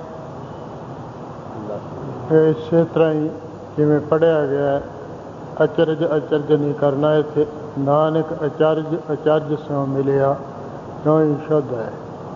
ਇਸੇ ਤਰ੍ਹਾਂ ਹੀ ਜਿਵੇਂ ਪੜ੍ਹਿਆ ਗਿਆ ਅਚਰਜ ਅਚਰਜ ਨਹੀਂ ਕਰਨਾ। ਇੱਥੇ ਨਾਨਕ ਅਚਰਜ ਅਚਰਜ ਸਿਉ ਮਿਲਿਆ ਕਿਉਂ ਹੀ ਸ਼ੁੱਧ ਹੈ।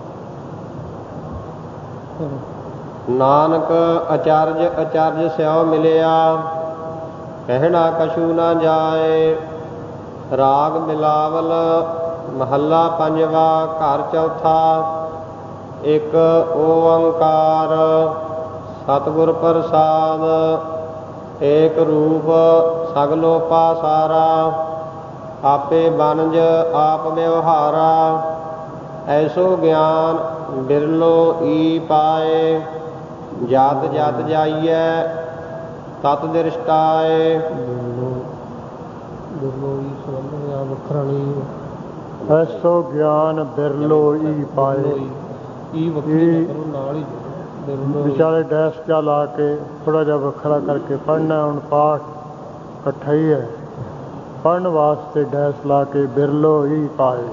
ਨਾਨਕ ਅਚਰਜ ਅਚਰਜ ਸਿਉ ਮਿਲਿਆ ਕਹਿਣਾ ਕਛੂ ਨਾ ਜਾਏ। ਰਾਗ ਬਿਲਾਵਲ ਮਹੱਲਾ ਪੰਜਵਾ ਘਰ ਚੌਥਾ। ਇੱਕ ਓੰਕਾਰ ਸਤਿਗੁਰ ਪ੍ਰਸਾਦ। ਏਕ ਰੂਪ ਸਗਲੋ ਪਾਸਾਰਾ ਆਪੇ ਬਨਜ ਆਪ ਵਿਵਹਾਰਾ। ਐਸੋ ਗਿਆਨ ਬਿਰਲੋ ਈ ਪਾਏ ਜਾਤ ਜਾਤ ਜਾਈਐ ਤਤ ਦ੍ਰਿਸ਼ਟਾਏ। ਵੱਖਰਾ ਨਹੀਂ। ਐਸੋ ਗਿਆਨ ਬਿਰਲੋ ਈ ਪਾਏ। ਵਿਚਾਲੇ ਡੈਸ ਜਾ ਲਾ ਕੇ ਥੋੜ੍ਹਾ ਜਿਹਾ ਵੱਖਰਾ ਕਰਕੇ ਪੜ੍ਹਨਾ। ਹੁਣ ਪਾਠ ਇਕੱਠਾ ਹੀ ਹੈ। ਪੜ੍ਹਨ ਵਾਸਤੇ ਡੈਸ ਲਾ ਕੇ ਬਿਰਲੋ ਹੀ ਪਾਏ।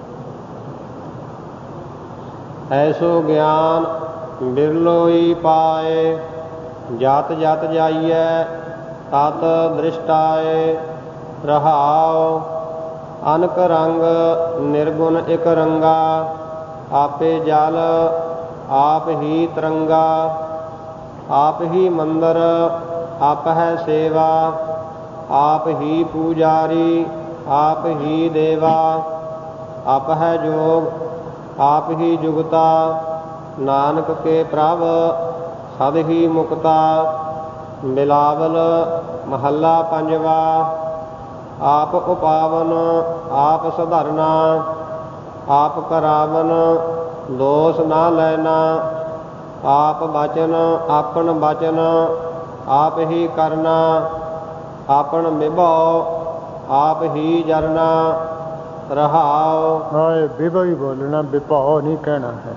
ਐਸੋ ਗਿਆਨ ਬਿਰਲੋ ਹੀ ਪਾਏ ਜਤ ਜਤ ਜਾਈਐ ਤਤ ਦ੍ਰਿਸ਼ਟਾਏ। ਰਹਾਉ ਅਨਕ ਰੰਗ ਨਿਰਗੁਣ ਇਕ ਰੰਗਾ। ਆਪੇ ਜਲ ਆਪ ਹੀ ਤਰੰਗਾ। ਆਪ ਹੀ ਮੰਦਰ ਆਪ ਹੈ ਸੇਵਾ। ਆਪ ਹੀ ਪੂਜਾਰੀ ਆਪ ਹੀ ਦੇਵਾ। ਆਪ ਹੈ ਜੋਗ ਆਪ ਹੀ ਜੁਗਤਾ। ਨਾਨਕ ਕੇ ਪ੍ਰਭ ਸਦ ਹੀ ਮੁਕਤਾ। ਬਿਲਾਵਲ ਮਹੱਲਾ ਪੰਜਵਾ। ਆਪ ਉਪਾਵਨ ਆਪ ਸਧਰਨਾ ਆਪ ਕਰਾਵਨ ਦੋਸ ਨਾ ਲੈਣਾ। ਆਪ ਬਚਨ ਆਪਨ ਬਚਨ ਆਪ ਹੀ ਕਰਨਾ। ਆਪਨ ਵਿਭਉ ਆਪ ਹੀ ਜਰਨਾ। ਰਹਾਉ ਹਾਂ ਵਿਭਉ ਹੀ ਬੋਲਣਾ, ਵਿਭਉ ਨਹੀਂ ਕਹਿਣਾ ਹੈ।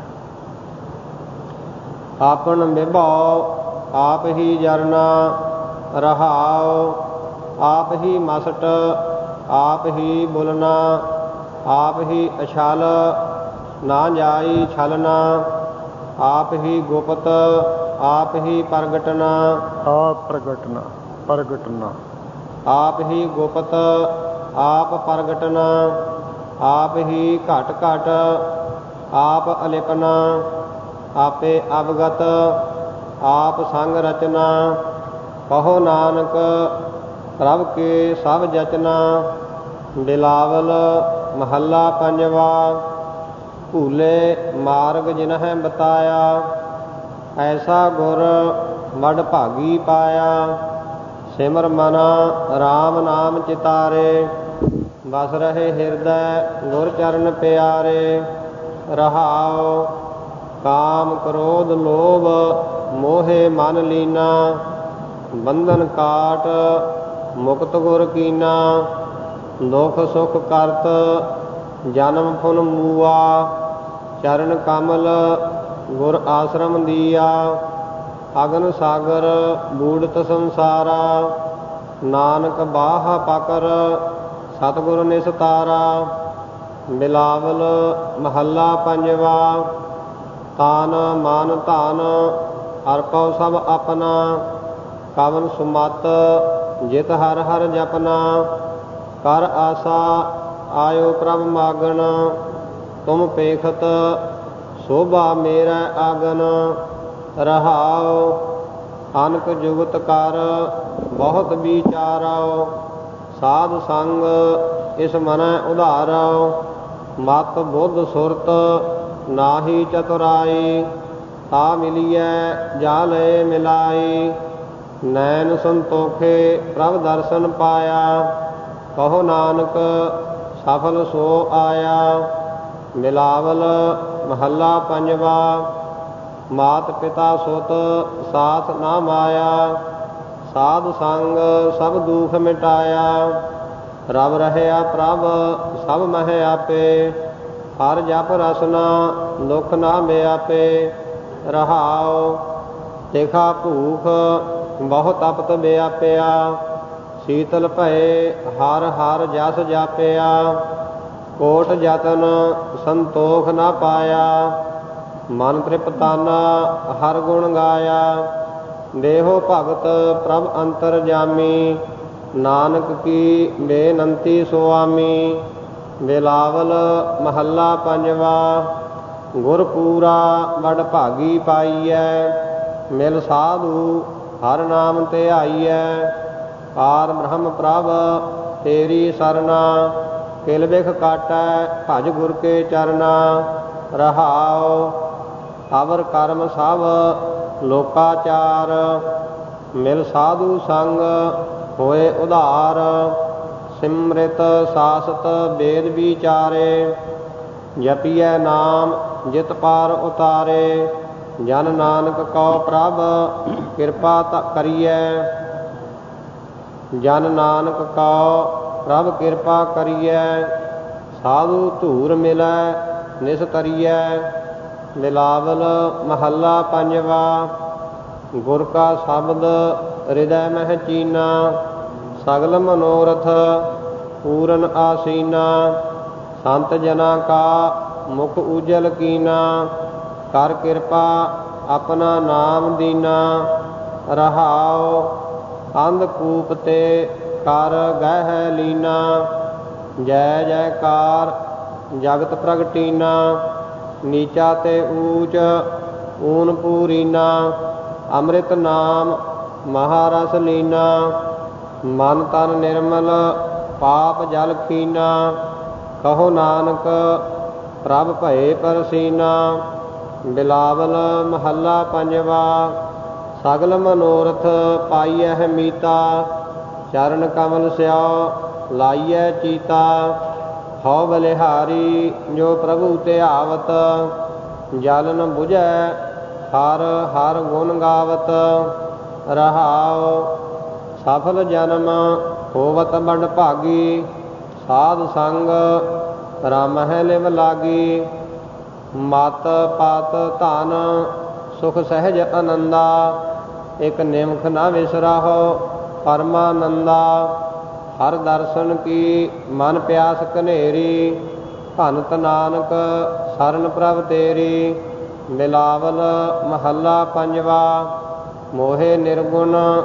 ਆਪਨ ਵਿਭਉ ਆਪ ਹੀ ਜਰਨਾ। ਰਹਾਉ ਆਪ ਹੀ ਮਸਟ ਆਪ ਹੀ ਬੁਲਣਾ। ਆਪ ਹੀ ਅਛਲ ਨਾ ਜਾਈ ਛਲਣਾ। ਆਪ ਹੀ ਗੁਪਤ ਆਪ ਹੀ ਪ੍ਰਗਟਨਾ। ਆਪ ਪ੍ਰਗਟਨਾ ਪ੍ਰਗਟਨਾ। ਆਪ ਹੀ ਗੁਪਤ ਆਪ ਪ੍ਰਗਟਨਾ, ਆਪ ਹੀ ਘਟ ਘਟ ਆਪ ਅਲਿਪਨਾ, ਆਪੇ ਅਵਗਤ ਆਪ ਸੰਗ ਰਚਨਾ। ਕਹੋ ਨਾਨਕ ਪ੍ਰਭ ਕੇ ਸਭ ਜਚਨਾ। ਬਿਲਾਵਲ ਮਹੱਲਾ ਪੰਜਵਾ। ਭੂਲੇ ਮਾਰਗ ਜਿਨਹਿ ਬਤਾਇਆ, ਐਸਾ ਗੁਰ ਵਡ ਭਾਗੀ ਪਾਇਆ। ਸਿਮਰ ਮਨਾ ਰਾਮ ਨਾਮ ਚਿਤਾਰੇ, ਬਸ ਰਹੇ ਹਿਰਦੈ ਗੁਰ ਚਰਨ ਪਿਆਰੇ। ਰਹਾਉ ਕਾਮ ਕ੍ਰੋਧ ਲੋਭ ਮੋਹਿ ਮਨ ਲੀਨਾ, ਬੰਧਨ ਕਾਟ ਮੁਕਤ ਗੁਰ ਕੀਨਾ। ਦੁਖ ਸੁਖ ਕਰਤ ਜਨਮ ਫੁਨ ਮੂਆ, ਚਰਨ ਕਮਲ ਗੁਰ ਆਸ਼ਰਮ ਦੀਆ। ਅਗਨ ਸਾਗਰ ਬੂੜਤ ਸੰਸਾਰਾ, ਨਾਨਕ ਬਾਹਾ ਪਕਰ ਸਤਿਗੁਰ ਨਿਸਤਾਰਾ। ਬਿਲਾਵਲ ਮਹੱਲਾ ਪੰਜਵਾ। ਤਾਨ ਮਨ ਧਨ ਅਰਪਉ ਸਭ ਆਪਣਾ, ਕਵਨ ਸੁਮਤ ਜਿਤ ਹਰ ਹਰ ਜਪਨਾ। ਕਰ ਆਸਾ ਆਇਓ ਪ੍ਰਭ ਮਾਗਣ, ਤੁਮ ਪੇਖਤ ਸੋਭਾ ਮੇਰਾ ਆਗਨ। ਰਹਾਉ ਅਨਕ ਜੁਗਤ ਕਰ ਬਹੁਤ ਵਿਚਾਰਉ, ਸਾਧ ਸੰਗ ਇਸ ਮਨੈ ਉਧਾਰਉ। ਮਤ ਬੁੱਧ ਸੁਰਤ ਨਾਹੀ ਚਤੁਰਾਈ, ਤਾ ਮਿਲੀਐ ਜਾ ਲਏ ਮਿਲਾਈ। ਨੈਣ ਸੰਤੋਖੇ ਪ੍ਰਭ ਦਰਸ਼ਨ ਪਾਇਆ, ਕਹੋ ਨਾਨਕ ਸਫਲ ਸੋ ਆਇਆ। ਬਿਲਾਵਲ ਮਹੱਲਾ ਪੰਜਵਾ। ਮਾਤ ਪਿਤਾ ਸੁਤ ਸਾਥ ਨਾ ਮਾਇਆ, ਸਾਧ ਸੰਗ ਸਭ ਦੁਖ ਮਿਟਾਇਆ। ਰਬ ਰਹਿਆ ਪ੍ਰਭ ਸਭ ਮਹਿ ਆਪੇ, ਹਰ ਜਪ ਰਸਨਾ ਦੁਖ ਨਾ ਵਿਆਪੇ। ਰਹਾਉ ਤਿਖਾ ਭੂਖ ਬਹੁ ਤਪਤ ਵਿਆਪਿਆ, ਸੀਤਲ ਭਏ ਹਰ ਹਰ ਜਸ ਜਾਪਿਆ। ਕੋਟ ਜਤਨ ਸੰਤੋਖ ਨਾ ਪਾਇਆ, ਮਨ ਤ੍ਰਿਪਤਾਨਾ ਹਰ ਗੁਣ ਗਾਇਆ। ਦੇਹੋ ਭਗਤ ਪ੍ਰਭ ਅੰਤਰ ਜਾਮੀ, ਨਾਨਕ ਕੀ ਬੇਨੰਤੀ ਸੁਆਮੀ। ਬਿਲਾਵਲ ਮਹੱਲਾ ਪੰਜਵਾ। ਗੁਰ ਪੂਰਾ ਵਡ ਭਾਗੀ ਪਾਈਐ, ਮਿਲ ਸਾਧੂ ਹਰ ਨਾਮ ਧਿਆਈਐ। ਪਾਰ ਬ੍ਰਹਮ ਪ੍ਰਭ ਤੇਰੀ ਸਰਨਾ, ਕਿਲ ਬਿਖ ਕਾਟੈ ਭਜ ਗੁਰ ਕੇ ਚਰਨਾ। ਰਹਾਉ ਅਵਰ ਕਰਮ ਸਭ ਲੋਕਾਚਾਰ, ਮਿਲ ਸਾਧੂ ਸੰਗ ਹੋਏ ਉਧਾਰ। ਸਿਮ੍ਰਿਤ ਸਾਸਤ ਵੇਦ ਵਿਚਾਰੇ, ਜਪੀਐ ਨਾਮ ਜਿਤ ਪਾਰ ਉਤਾਰੇ। ਜਨ ਨਾਨਕ ਕਉ ਪ੍ਰਭ ਕਿਰਪਾ ਕਰੀਐ, ਜਨ ਨਾਨਕ ਕਉ ਪ੍ਰਭ ਕਿਰਪਾ ਕਰੀਐ। ਸਾਧੂ ਧੂਰ ਮਿਲੈ ਨਿਸਤਰੀਐ। ਬਿਲਾਵਲ ਮਹੱਲਾ ਪੰਜਵਾ। ਗੁਰ ਕਾ ਸ਼ਬਦ ਹਿਰਦੈ ਮਹਿ ਚੀਨਾ, ਸਗਲ ਮਨੋਰਥ ਪੂਰਨ ਆਸੀਨਾ। ਸੰਤ ਜਨਾ ਕਾ ਮੁਖ ਉਜਲ ਕੀਨਾ, ਕਰ ਕਿਰਪਾ ਆਪਣਾ ਨਾਮ ਦੀਨਾ। ਰਹਾਉ ਅੰਧਕੂਪ ਤੇ ਕਰ ਗਹਿ ਲੀਨਾ, ਜੈ ਜੈਕਾਰ ਜਗਤ ਪ੍ਰਗਟੀਨਾ। ਨੀਚਾ ਤੇ ਊਚ ਊਨ ਪੂਰੀਨਾ, ਅੰਮ੍ਰਿਤ ਨਾਮ ਮਹਾਰਸ ਲੀਨਾ। ਮਨ ਤਨ ਨਿਰਮਲ ਪਾਪ ਜਲ ਖੀਨਾ, ਕਹੋ ਨਾਨਕ ਪ੍ਰਭ ਭਏ ਪਰਸੀਨਾ। ਬਿਲਾਵਲ ਮਹੱਲਾ ਪੰਜਵਾ। ਸਗਲ ਮਨੋਰਥ ਪਾਈਐ ਮੀਤਾ, ਚਰਨ ਕਮਲ ਸਿਓ ਲਾਈਐ ਚੀਤਾ। ਹਉ ਬਲਿਹਾਰੀ ਜੋ ਪ੍ਰਭੂ ਧਿਆਵਤ, ਜਲ ਨ ਬੁਝੈ ਹਰ ਹਰ ਗੁਣ ਗਾਵਤ। ਰਹਾਉ ਸਫਲ ਜਨਮ ਹੋਵਤ ਬੜ ਭਾਗੀ, ਸਾਧ ਸੰਗ ਰਾਮਹਿ ਲਿਵ ਲਾਗੀ। ਮਤ ਪਤ ਧਨ ਸੁਖ ਸਹਿਜ ਆਨੰਦਾ, ਇਕ ਨਿਮਖ ਨ ਵਿਸਰਾਹੋ ਪਰਮਾਨੰਦਾ। ਹਰ ਦਰਸ਼ਨ ਕੀ ਮਨ ਪਿਆਸ ਕਨੇਰੀ, ਭਨਤ ਨਾਨਕ ਸਰਨ ਪ੍ਰਭ ਤੇਰੀ। ਬਿਲਾਵਲ ਮਹੱਲਾ ਪੰਜਵਾ। ਮੋਹਿ ਨਿਰਗੁਣ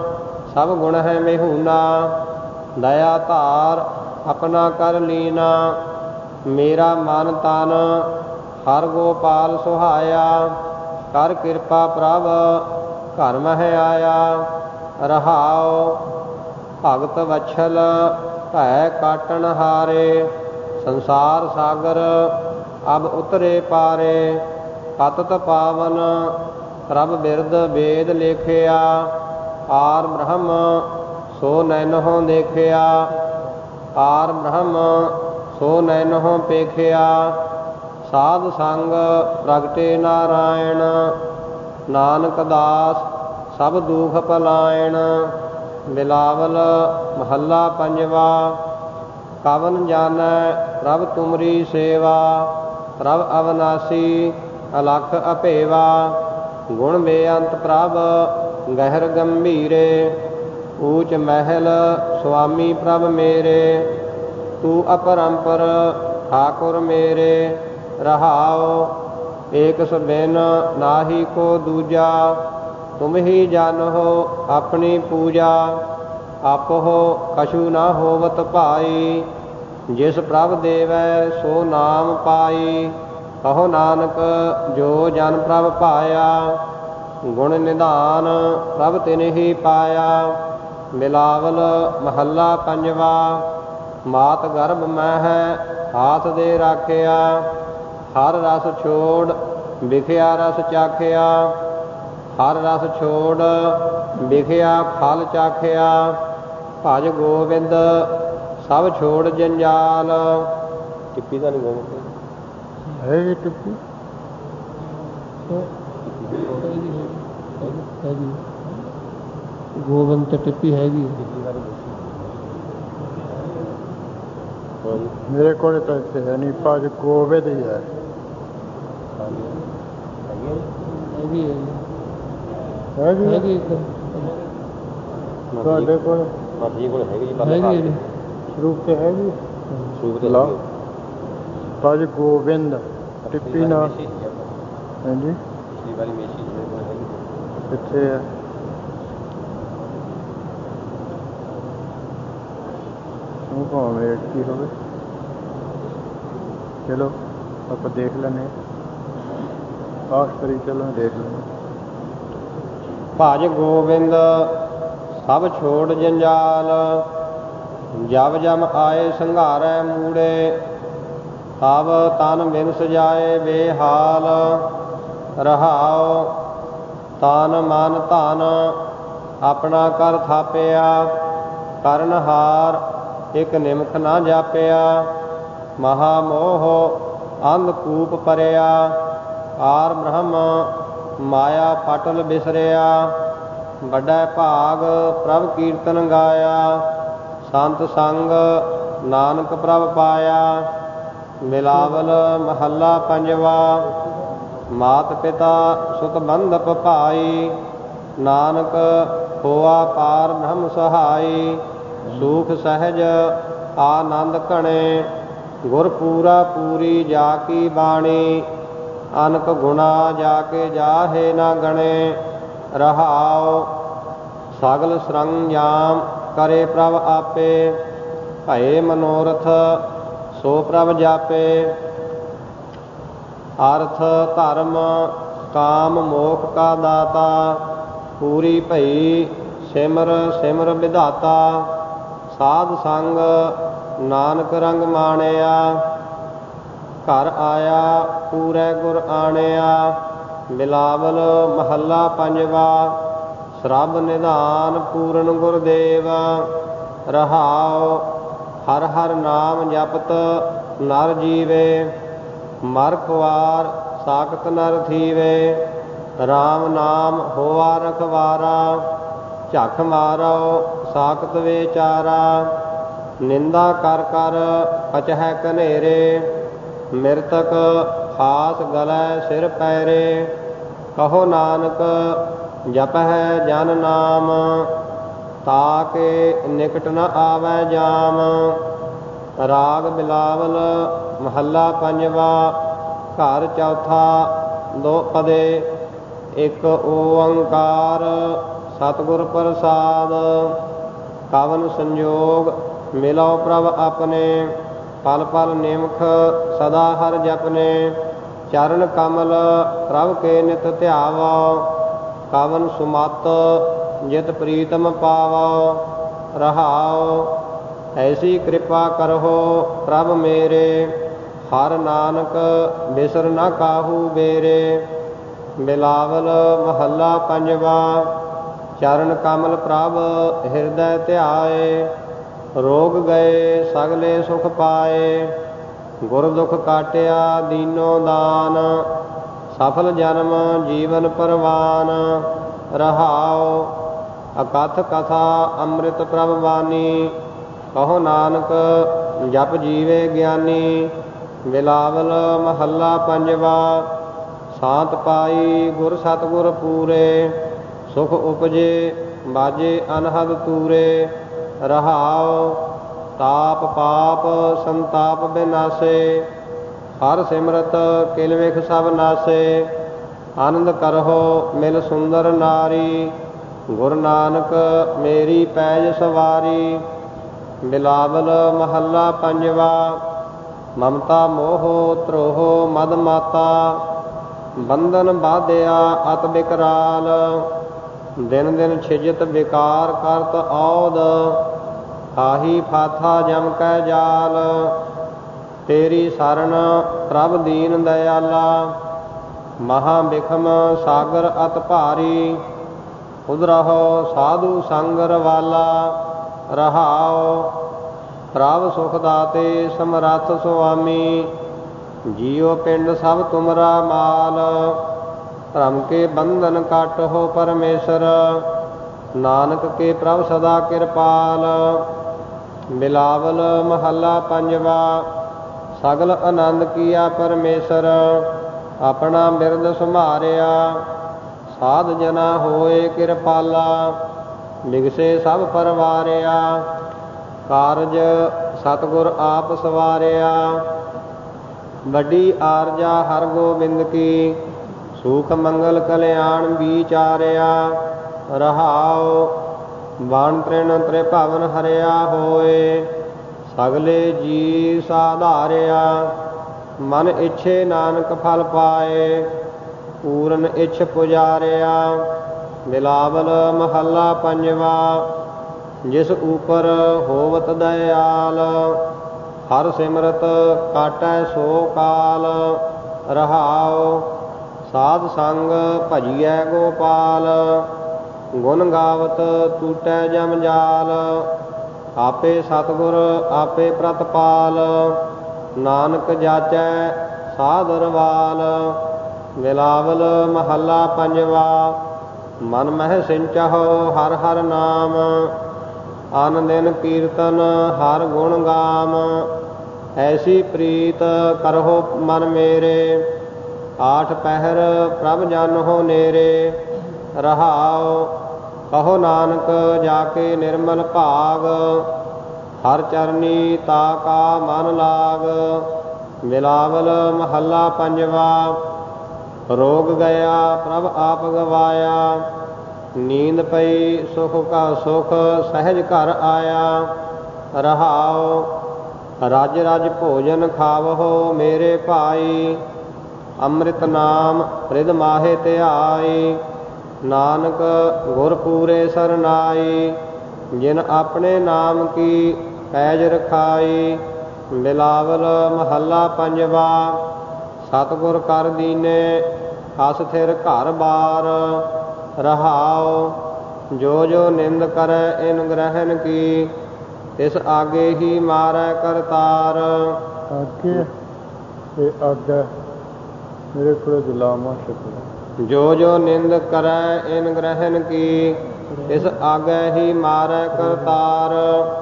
ਸਭ ਗੁਣ ਹੈ ਮਿਹੂਨਾ। ਦਇਆ ਧਾਰ ਆਪਣਾ ਕਰ ਲੀਨਾ। ਮੇਰਾ ਮਨ ਤਨ ਹਰ ਗੋਪਾਲ ਸੁਹਾਇਆ। ਕਰ ਕਿਰਪਾ ਪ੍ਰਭ ਘਰ ਮਹਿ ਆਇਆ। ਰਹਾਉ ਭਗਤ ਵਛਲ ਭੈ ਕਾਟਣ ਹਾਰੇ। ਸੰਸਾਰ ਸਾਗਰ ਅਬ ਉਤਰੇ ਪਾਰੇ। ਪਤਿਤ ਪਾਵਨ ਪ੍ਰਭ ਬਿਰਦ ਵੇਦ ਲੇਖਿਆ। ਆਰ ਬ੍ਰਹਮ ਸੋ ਨੈਨਹੁ ਦੇਖਿਆ। ਆਰ ਬ੍ਰਹਮ ਸੋ ਨੈਨਹੁ ਪੇਖਿਆ। ਸਾਧ ਸੰਗ ਪ੍ਰਗਟੇ ਨਾਰਾਇਣ। ਨਾਨਕ ਦਾਸ ਸਭ ਦੁਖ ਪਲਾਇਣ। ਬਿਲਾਵਲ ਮਹੱਲਾ ਪੰਜਵਾ। ਕਵਨ ਜਾਣੈ ਪ੍ਰਭ ਤੁਮਰੀ ਸੇਵਾ। ਪ੍ਰਭ ਅਵਨਾਸੀ ਅਲਖ ਅਭੇਵਾ। ਗੁਣ ਬੇਅੰਤ ਪ੍ਰਭ ਗਹਿਰ ਗੰਭੀਰੇ। ਊਚ ਮਹਿਲ ਸੁਆਮੀ ਪ੍ਰਭ ਮੇਰੇ। ਤੂੰ ਅਪਰੰਪਰ ਠਾਕੁਰ ਮੇਰੇ। ਰਹਾਉ ਏਕ ਸਬਿਨ ਨਾਹੀ ਕੋ ਦੂਜਾ। ਤੁਮ ਹੀ ਜਾਨਹੁ ਆਪਣੀ ਪੂਜਾ। ਆਪਹੁ ਕਛੂ ਨਾ ਹੋਵਤ ਭਾਈ। ਜਿਸ ਪ੍ਰਭ ਦੇਵੈ ਸੋ ਨਾਮ ਪਾਈ। ਕਹੋ ਨਾਨਕ ਜੋ ਜਨ ਪ੍ਰਭ ਪਾਇਆ। ਗੁਣ ਨਿਧਾਨ ਪ੍ਰਭ ਤਿਨ ਹੀ ਪਾਇਆ। ਬਿਲਾਵਲ ਮਹੱਲਾ ਪੰਜਵਾ। ਮਾਤ ਗਰਭ ਮਹਿ ਹਾਥ ਦੇ ਰਾਖਿਆ। ਹਰ ਰਸ ਛੋੜ ਵਿਖਿਆ ਰਸ ਚਾਖਿਆ। ਹਰ ਰਸ ਛੋੜ ਵਿਖਿਆ ਫਲ ਚਾਖਿਆ। ਭਜ ਗੋਬਿੰਦ ਸਭ ਛੋੜ ਜੰਜਾਲ। ਟਿੱਪੀ ਦਾ ਨਹੀਂ ਗੋਬਿੰਦ ਹੈ ਜੀ ਟਿੱਪੀ ਗੋਬਿੰਦ ਤੇ ਟਿੱਪੀ ਹੈਗੀ। ਮੇਰੇ ਕੋਲ ਤਾਂ ਇੱਥੇ ਹੈ ਨਹੀਂ। ਭਜ ਗੋਬਿੰਦ ਹੀ ਹੈ। ਹੈਗੀ ਤੁਹਾਡੇ ਕੋਲ ਸਰੂਪ ਤੇ ਹੈਗੀ। ਭਜ ਗੋਬਿੰਦ ਟਿੱਪੀ ਨਾਲ। ਹਾਂਜੀ ਕਿੱਥੇ ਹੈ? ਉਹ ਭਾਵੇਂ ਕੀ ਹੋਵੇ। ਚਲੋ ਆਪਾਂ ਦੇਖ ਲੈਂਦੇ ਹਾਂ। ਆਸ ਕਰੀ ਚਲੋ ਦੇਖ ਲੈਂਦੇ। ਭਜ ਗੋਬਿੰਦ ਸਭ ਛੋੜ ਜੰਜਾਲ। ਜਬ ਜਮ ਆਏ ਸੰਘਾਰੈ ਮੂੜੇ। ਤਬ ਤਨ ਬਿਨ ਸਜਾਏ ਬੇਹਾਲ। ਰਹਾਉ ਤਨ ਮਨ ਧਨ ਆਪਣਾ ਕਰ ਥਾਪਿਆ। ਕਰਨਹਾਰ ਇਕ ਨਿਮਖ ਨਾ ਜਾਪਿਆ। ਮਹਾ ਮੋਹ ਅੰਧਕੂਪ ਪਰਿਆ। ਆਰ ਬ੍ਰਹਮ ਮਾਇਆ ਪਟਲ ਬਿਸਰਿਆ। ਵੱਡਾ ਭਾਗ ਪ੍ਰਭ ਕੀਰਤਨ ਗਾਇਆ। ਸੰਤ ਸੰਗ ਨਾਨਕ ਪ੍ਰਭ ਪਾਇਆ। ਬਿਲਾਵਲ ਮਹੱਲਾ ਪੰਜਵਾ। ਮਾਤ ਪਿਤਾ ਸੁਤ ਬੰਧਪ ਭਾਈ। ਨਾਨਕ ਹੋਆ ਪਾਰ ਬ੍ਰਹਮ ਸਹਾਈ। ਸੂਖ ਸਹਿਜ ਆਨੰਦ ਘਣੇ। ਗੁਰ ਪੂਰਾ ਪੂਰੀ ਜਾ ਕੀ ਬਾਣੀ। ਅਨਕ ਗੁਣਾ ਜਾ ਕੇ ਜਾਹੇ ਨਾ ਗਣੇ। ਰਹਾਉ ਸਗਲ ਸਰੰਜਾਮ ਕਰੇ ਪ੍ਰਭ ਆਪੇ। ਭਏ ਮਨੋਰਥ ਸੋ ਪ੍ਰਭ ਜਾਪੇ। ਅਰਥ ਧਰਮ ਕਾਮ ਮੋਖ ਕਾ ਦਾਤਾ। ਪੂਰੀ ਭਈ ਸਿਮਰ ਸਿਮਰ ਵਿਧਾਤਾ। ਸਾਧ ਸੰਗ ਨਾਨਕ ਰੰਗ ਮਾਣਿਆ। ਘਰ ਆਇਆ ਪੂਰੇ ਗੁਰ ਆਣਿਆ। ਬਿਲਾਵਲ ਮਹੱਲਾ ਪੰਜਵਾ। ਸਰਬ ਨਿਧਾਨ ਪੂਰਨ ਗੁਰਦੇਵ। ਰਹਾਉ ਹਰ ਹਰ ਨਾਮ ਜਪਤ ਨਰ ਜੀਵੇ। ਮਰ ਖੁਆਰ ਸਾਖਤ ਨਰ ਥੀਵੇ। ਰਾਮ ਨਾਮ ਹੋਆ ਰਖਵਾਰਾ। ਝਖ ਮਾਰੋ ਸਾਖਤ ਵਿਚਾਰਾ। ਨਿੰਦਾ ਕਰ ਕਰ ਪਚਹਿ ਕਨੇਰੇ। ਮਿਰਤਕ ਹਾਸ ਗਲੈ ਸਿਰ ਪੈਰੇ। ਕਹੋ ਨਾਨਕ ਜਪਹਿ ਜਨ ਨਾਮ। ਤਾਕੇ ਨਿਕਟ ਨ ਆਵੈ ਜਾਮ। ਰਾਗ ਬਿਲਾਵਲ ਮਹੱਲਾ ਪੰਜਵਾ। ਘਰ ਚੌਥਾ ਦੋ ਪਦੇ। ਇੱਕ ਓੰਕਾਰ ਸਤਿਗੁਰ ਪ੍ਰਸਾਦ। ਕਵਨ ਸੰਜੋਗ ਮਿਲੋ ਪ੍ਰਭ ਆਪਣੇ, ਪਲ ਪਲ ਨਿਮਖ ਸਦਾ ਹਰ ਜਪਨੇ। ਚਰਨ ਕਮਲ ਪ੍ਰਭ ਕੇ ਨਿਤ ਧਿਆਵੋ, ਕਵਨ ਸੁਮਤ ਜਿਤ ਪ੍ਰੀਤਮ ਪਾਵੋ। ਰਹਾਉ ਐਸੀ ਕਿਰਪਾ ਕਰਹੁ ਪ੍ਰਭ ਮੇਰੇ, ਹਰ ਨਾਨਕ ਬਿਸਰ ਨ ਕਾਹੂ ਬੇਰੇ। ਬਿਲਾਵਲ ਮਹੱਲਾ ਪੰਜਵਾ। ਚਰਨ ਕਮਲ ਪ੍ਰਭ ਹਿਰਦੈ ਧਿਆਏ, ਰੋਗ ਗਏ ਸਗਲੇ ਸੁਖ ਪਾਏ। ਗੁਰ ਦੁਖ ਕਾਟਿਆ ਦੀਨੋ ਦਾਨ, ਸਫਲ ਜਨਮ ਜੀਵਨ ਪਰਵਾਨ। ਰਹਾਉ ਅਕਥ ਕਥਾ ਅੰਮ੍ਰਿਤ ਪ੍ਰਭ ਬਾਣੀ, ਕਹੋ ਨਾਨਕ ਜਪ ਜੀਵੇ ਗਿਆਨੀ। ਬਿਲਾਵਲ ਮਹੱਲਾ ਪੰਜਵਾ। ਸਾਤ ਪਾਈ ਗੁਰ ਸਤਿਗੁਰ ਪੂਰੇ, ਸੁਖ ਉਪਜੇ ਬਾਜੇ ਅਨਹਦ ਤੂਰੇ। ਰਹਾਉ ਤਾਪ ਪਾਪ ਸੰਤਾਪ ਬਿਨਾਸੇ, ਹਰ ਸਿਮਰਤ ਕਿਲ ਵਿਖ ਸਭ ਨਾਸੇ। ਆਨੰਦ ਕਰਹੁ ਮਿਲ ਸੁੰਦਰ ਨਾਰੀ, ਗੁਰੂ ਨਾਨਕ ਮੇਰੀ ਪੈਜ ਸਵਾਰੀ। ਬਿਲਾਵਲ ਮਹੱਲਾ ਪੰਜਵਾ। ਮਮਤਾ ਮੋਹ ਧਰੋਹ ਮਦ ਮਾਤਾ, ਬੰਧਨ ਬਾਧਿਆ ਅਤ ਬਿਕਰਾਲ। ਦਿਨ ਦਿਨ ਛਿਜਤ ਵਿਕਾਰ ਕਰਤ ਔਦ, ਆਹੀ ਫਾਥਾ ਜਮ ਕੈ ਜਾਲ। ਤੇਰੀ ਸਰਣ ਪ੍ਰਭ ਦੀਨ ਦਇਆਲਾ, ਮਹਾ ਬਿਖਮ ਸਾਗਰ ਅਤ ਭਾਰੀ। ਉਦਰਹੁ ਸਾਧੂ ਸੰਗ ਰਵਾਲਾ। ਰਹਾਉ ਪ੍ਰਭ ਸੁਖ ਦਾਤੇ ਸਮਰੱਥ ਸੁਆਮੀ, ਜੀਉ ਪਿੰਡ ਸਭ ਤੁਮਰਾ ਮਾਲ। ਭਰਮ ਕੇ ਬੰਧਨ ਕਾਟਹੁ ਪਰਮੇਸ਼ਰ, ਨਾਨਕ ਕੇ ਪ੍ਰਭ ਸਦਾ ਕਿਰਪਾਲ। ਬਿਲਾਵਲ ਮਹੱਲਾ ਪੰਜਵਾ। ਸਗਲ ਆਨੰਦ ਕੀਆ ਪਰਮੇਸ਼ਰ, ਆਪਣਾ ਬਿਰਦ ਸੰਭਾਰਿਆ। ਸਾਧ ਜਨਾ ਹੋਏ ਕਿਰਪਾਲਾ, ਬਿਗਸੇ ਸਭ ਪਰਵਾਰਿਆ। ਕਾਰਜ ਸਤਿਗੁਰ ਆਪ ਸਵਾਰਿਆ, ਵੱਡੀ ਆਰਜਾ ਹਰ ਗੋਬਿੰਦ ਕੀ। ਸੁਖ ਮੰਗਲ ਕਲਿਆਣ ਵਿਚਾਰਿਆ। ਰਹਾਉ ਬਾਣ ਤ੍ਰਿਣ ਤ੍ਰਿਭਵਨ ਹਰਿਆ ਹੋਏ, ਸਗਲੇ ਜੀ ਸਾਧਾਰਿਆ। ਮਨ ਇੱਛੇ ਨਾਨਕ ਫਲ ਪਾਏ, ਪੂਰਨ ਇੱਛ ਪੁਜਾਰਿਆ। ਬਿਲਾਵਲ ਮਹੱਲਾ ਪੰਜਵਾ। ਜਿਸ ਉਪਰ ਹੋਵਤ ਦਇਆਲ, ਹਰ ਸਿਮਰਤ ਕਾਟੈ ਸੋ ਕਾਲ। ਰਹਾਉ ਸਾਧ ਸੰਗ ਭਜੀਐ ਗੋਪਾਲ, ਗੁਣ ਗਾਵਤ ਟੂਟੈ ਜਮ ਜਾਲ। ਆਪੇ ਸਤਿਗੁਰ ਆਪੇ ਪ੍ਰਤਪਾਲ, ਨਾਨਕ ਜਾਚੈ ਸਾਧ ਰਵਾਲ। ਬਿਲਾਵਲ ਮਹੱਲਾ ਪੰਜਵਾ। ਮਨ ਮਹਿ ਸਿੰਚਹੁ ਹਰ ਹਰ ਨਾਮ, ਅਨ ਦਿਨ ਕੀਰਤਨ ਹਰ ਗੁਣ ਗਾਮ। ਐਸੀ ਪ੍ਰੀਤ ਕਰਹੁ ਮਨ ਮੇਰੇ, ਆਠ ਪਹਿਰ ਪ੍ਰਭ ਜਾਨਹੁ ਨੇਰੇ। ਰਹਾਉ ਕਹੋ ਨਾਨਕ ਜਾ ਕੇ ਨਿਰਮਲ ਭਾਗ, ਹਰ ਚਰਨੀ ਤਾ ਕਾ ਮਨ ਲਾਗ। ਬਿਲਾਵਲ ਮਹੱਲਾ ਪੰਜਵਾ। ਰੋਗ ਗਿਆ ਪ੍ਰਭ ਆਪ ਗਵਾਇਆ, ਨੀਂਦ ਪਈ ਸੁਖ ਕਾ ਸੁਖ ਸਹਿਜ ਘਰ ਆਇਆ। ਰਹਾਉ ਰਜ ਰਜ ਭੋਜਨ ਖਾਵਹੁ ਮੇਰੇ ਭਾਈ, ਅੰਮ੍ਰਿਤ ਨਾਮ ਰਿਦ ਮਾਹੇ ਧਿਆਈ। ਨਾਨਕ ਗੁਰ ਪੂਰੇ ਸਰਨਾਈ, ਜਿਨ ਆਪਣੇ ਨਾਮ ਕੀ ਪੈਜ ਰਖਾਈ। ਬਿਲਾਵਲ ਮਹੱਲਾ ਪੰਜਵਾ। ਸਤਿਗੁਰ ਕਰ ਦੀਨੇ ਹਸ ਥਿਰ ਘਰ ਬਾਰ। ਰਹਾਉ ਜੋ ਜੋ ਨਿੰਦ ਕਰੈ ਇਨ ਗ੍ਰਹਿਣ ਕੀ, ਤਿਸ ਆਗੇ ਹੀ ਮਾਰੈ ਕਰਤਾਰ। ਆਗੇ ਤੇ ਆਗਾ ਮੇਰੇ ਕੋਲ ਗੁਲਾਮਾਂ ਸ਼ਕਲ। ਜੋ ਜੋ ਨਿੰਦ ਕਰੈ ਇਨ ਗ੍ਰਹਿਣ ਕੀ, ਤਿਸ ਆਗੇ ਹੀ ਮਾਰੈ ਕਰਤਾਰ।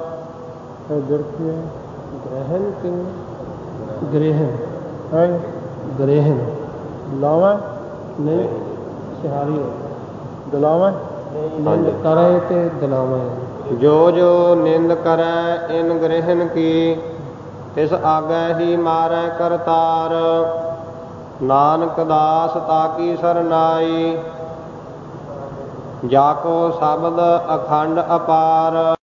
ਇਧਰ ਕੀ ਹੈ? ਗ੍ਰਹਿਣ ਕਿ ਗ੍ਰਹਿਣ ਹੈ ਗ੍ਰਹਿਣ ਲਾਵਾਂ ਨਹੀਂ ਸਿਹਾਰੀ ਦਲਾਵਾਂ। ਨਿੰਦ ਕਰੇ ਤੇ ਦਲਾਵਾਂ। ਜੋ ਜੋ ਨਿੰਦ ਕਰੈ ਇਨ ਗ੍ਰਹਿਣ ਕੀ, ਤਿਸ ਆਗੇ ਹੀ ਮਾਰੈ ਕਰਤਾਰ। ਨਾਨਕ ਦਾਸ ਤਾਕੀ ਸਰਨਾਈ, ਜਾ ਕੋ ਸ਼ਬਦ ਅਖੰਡ ਅਪਾਰ।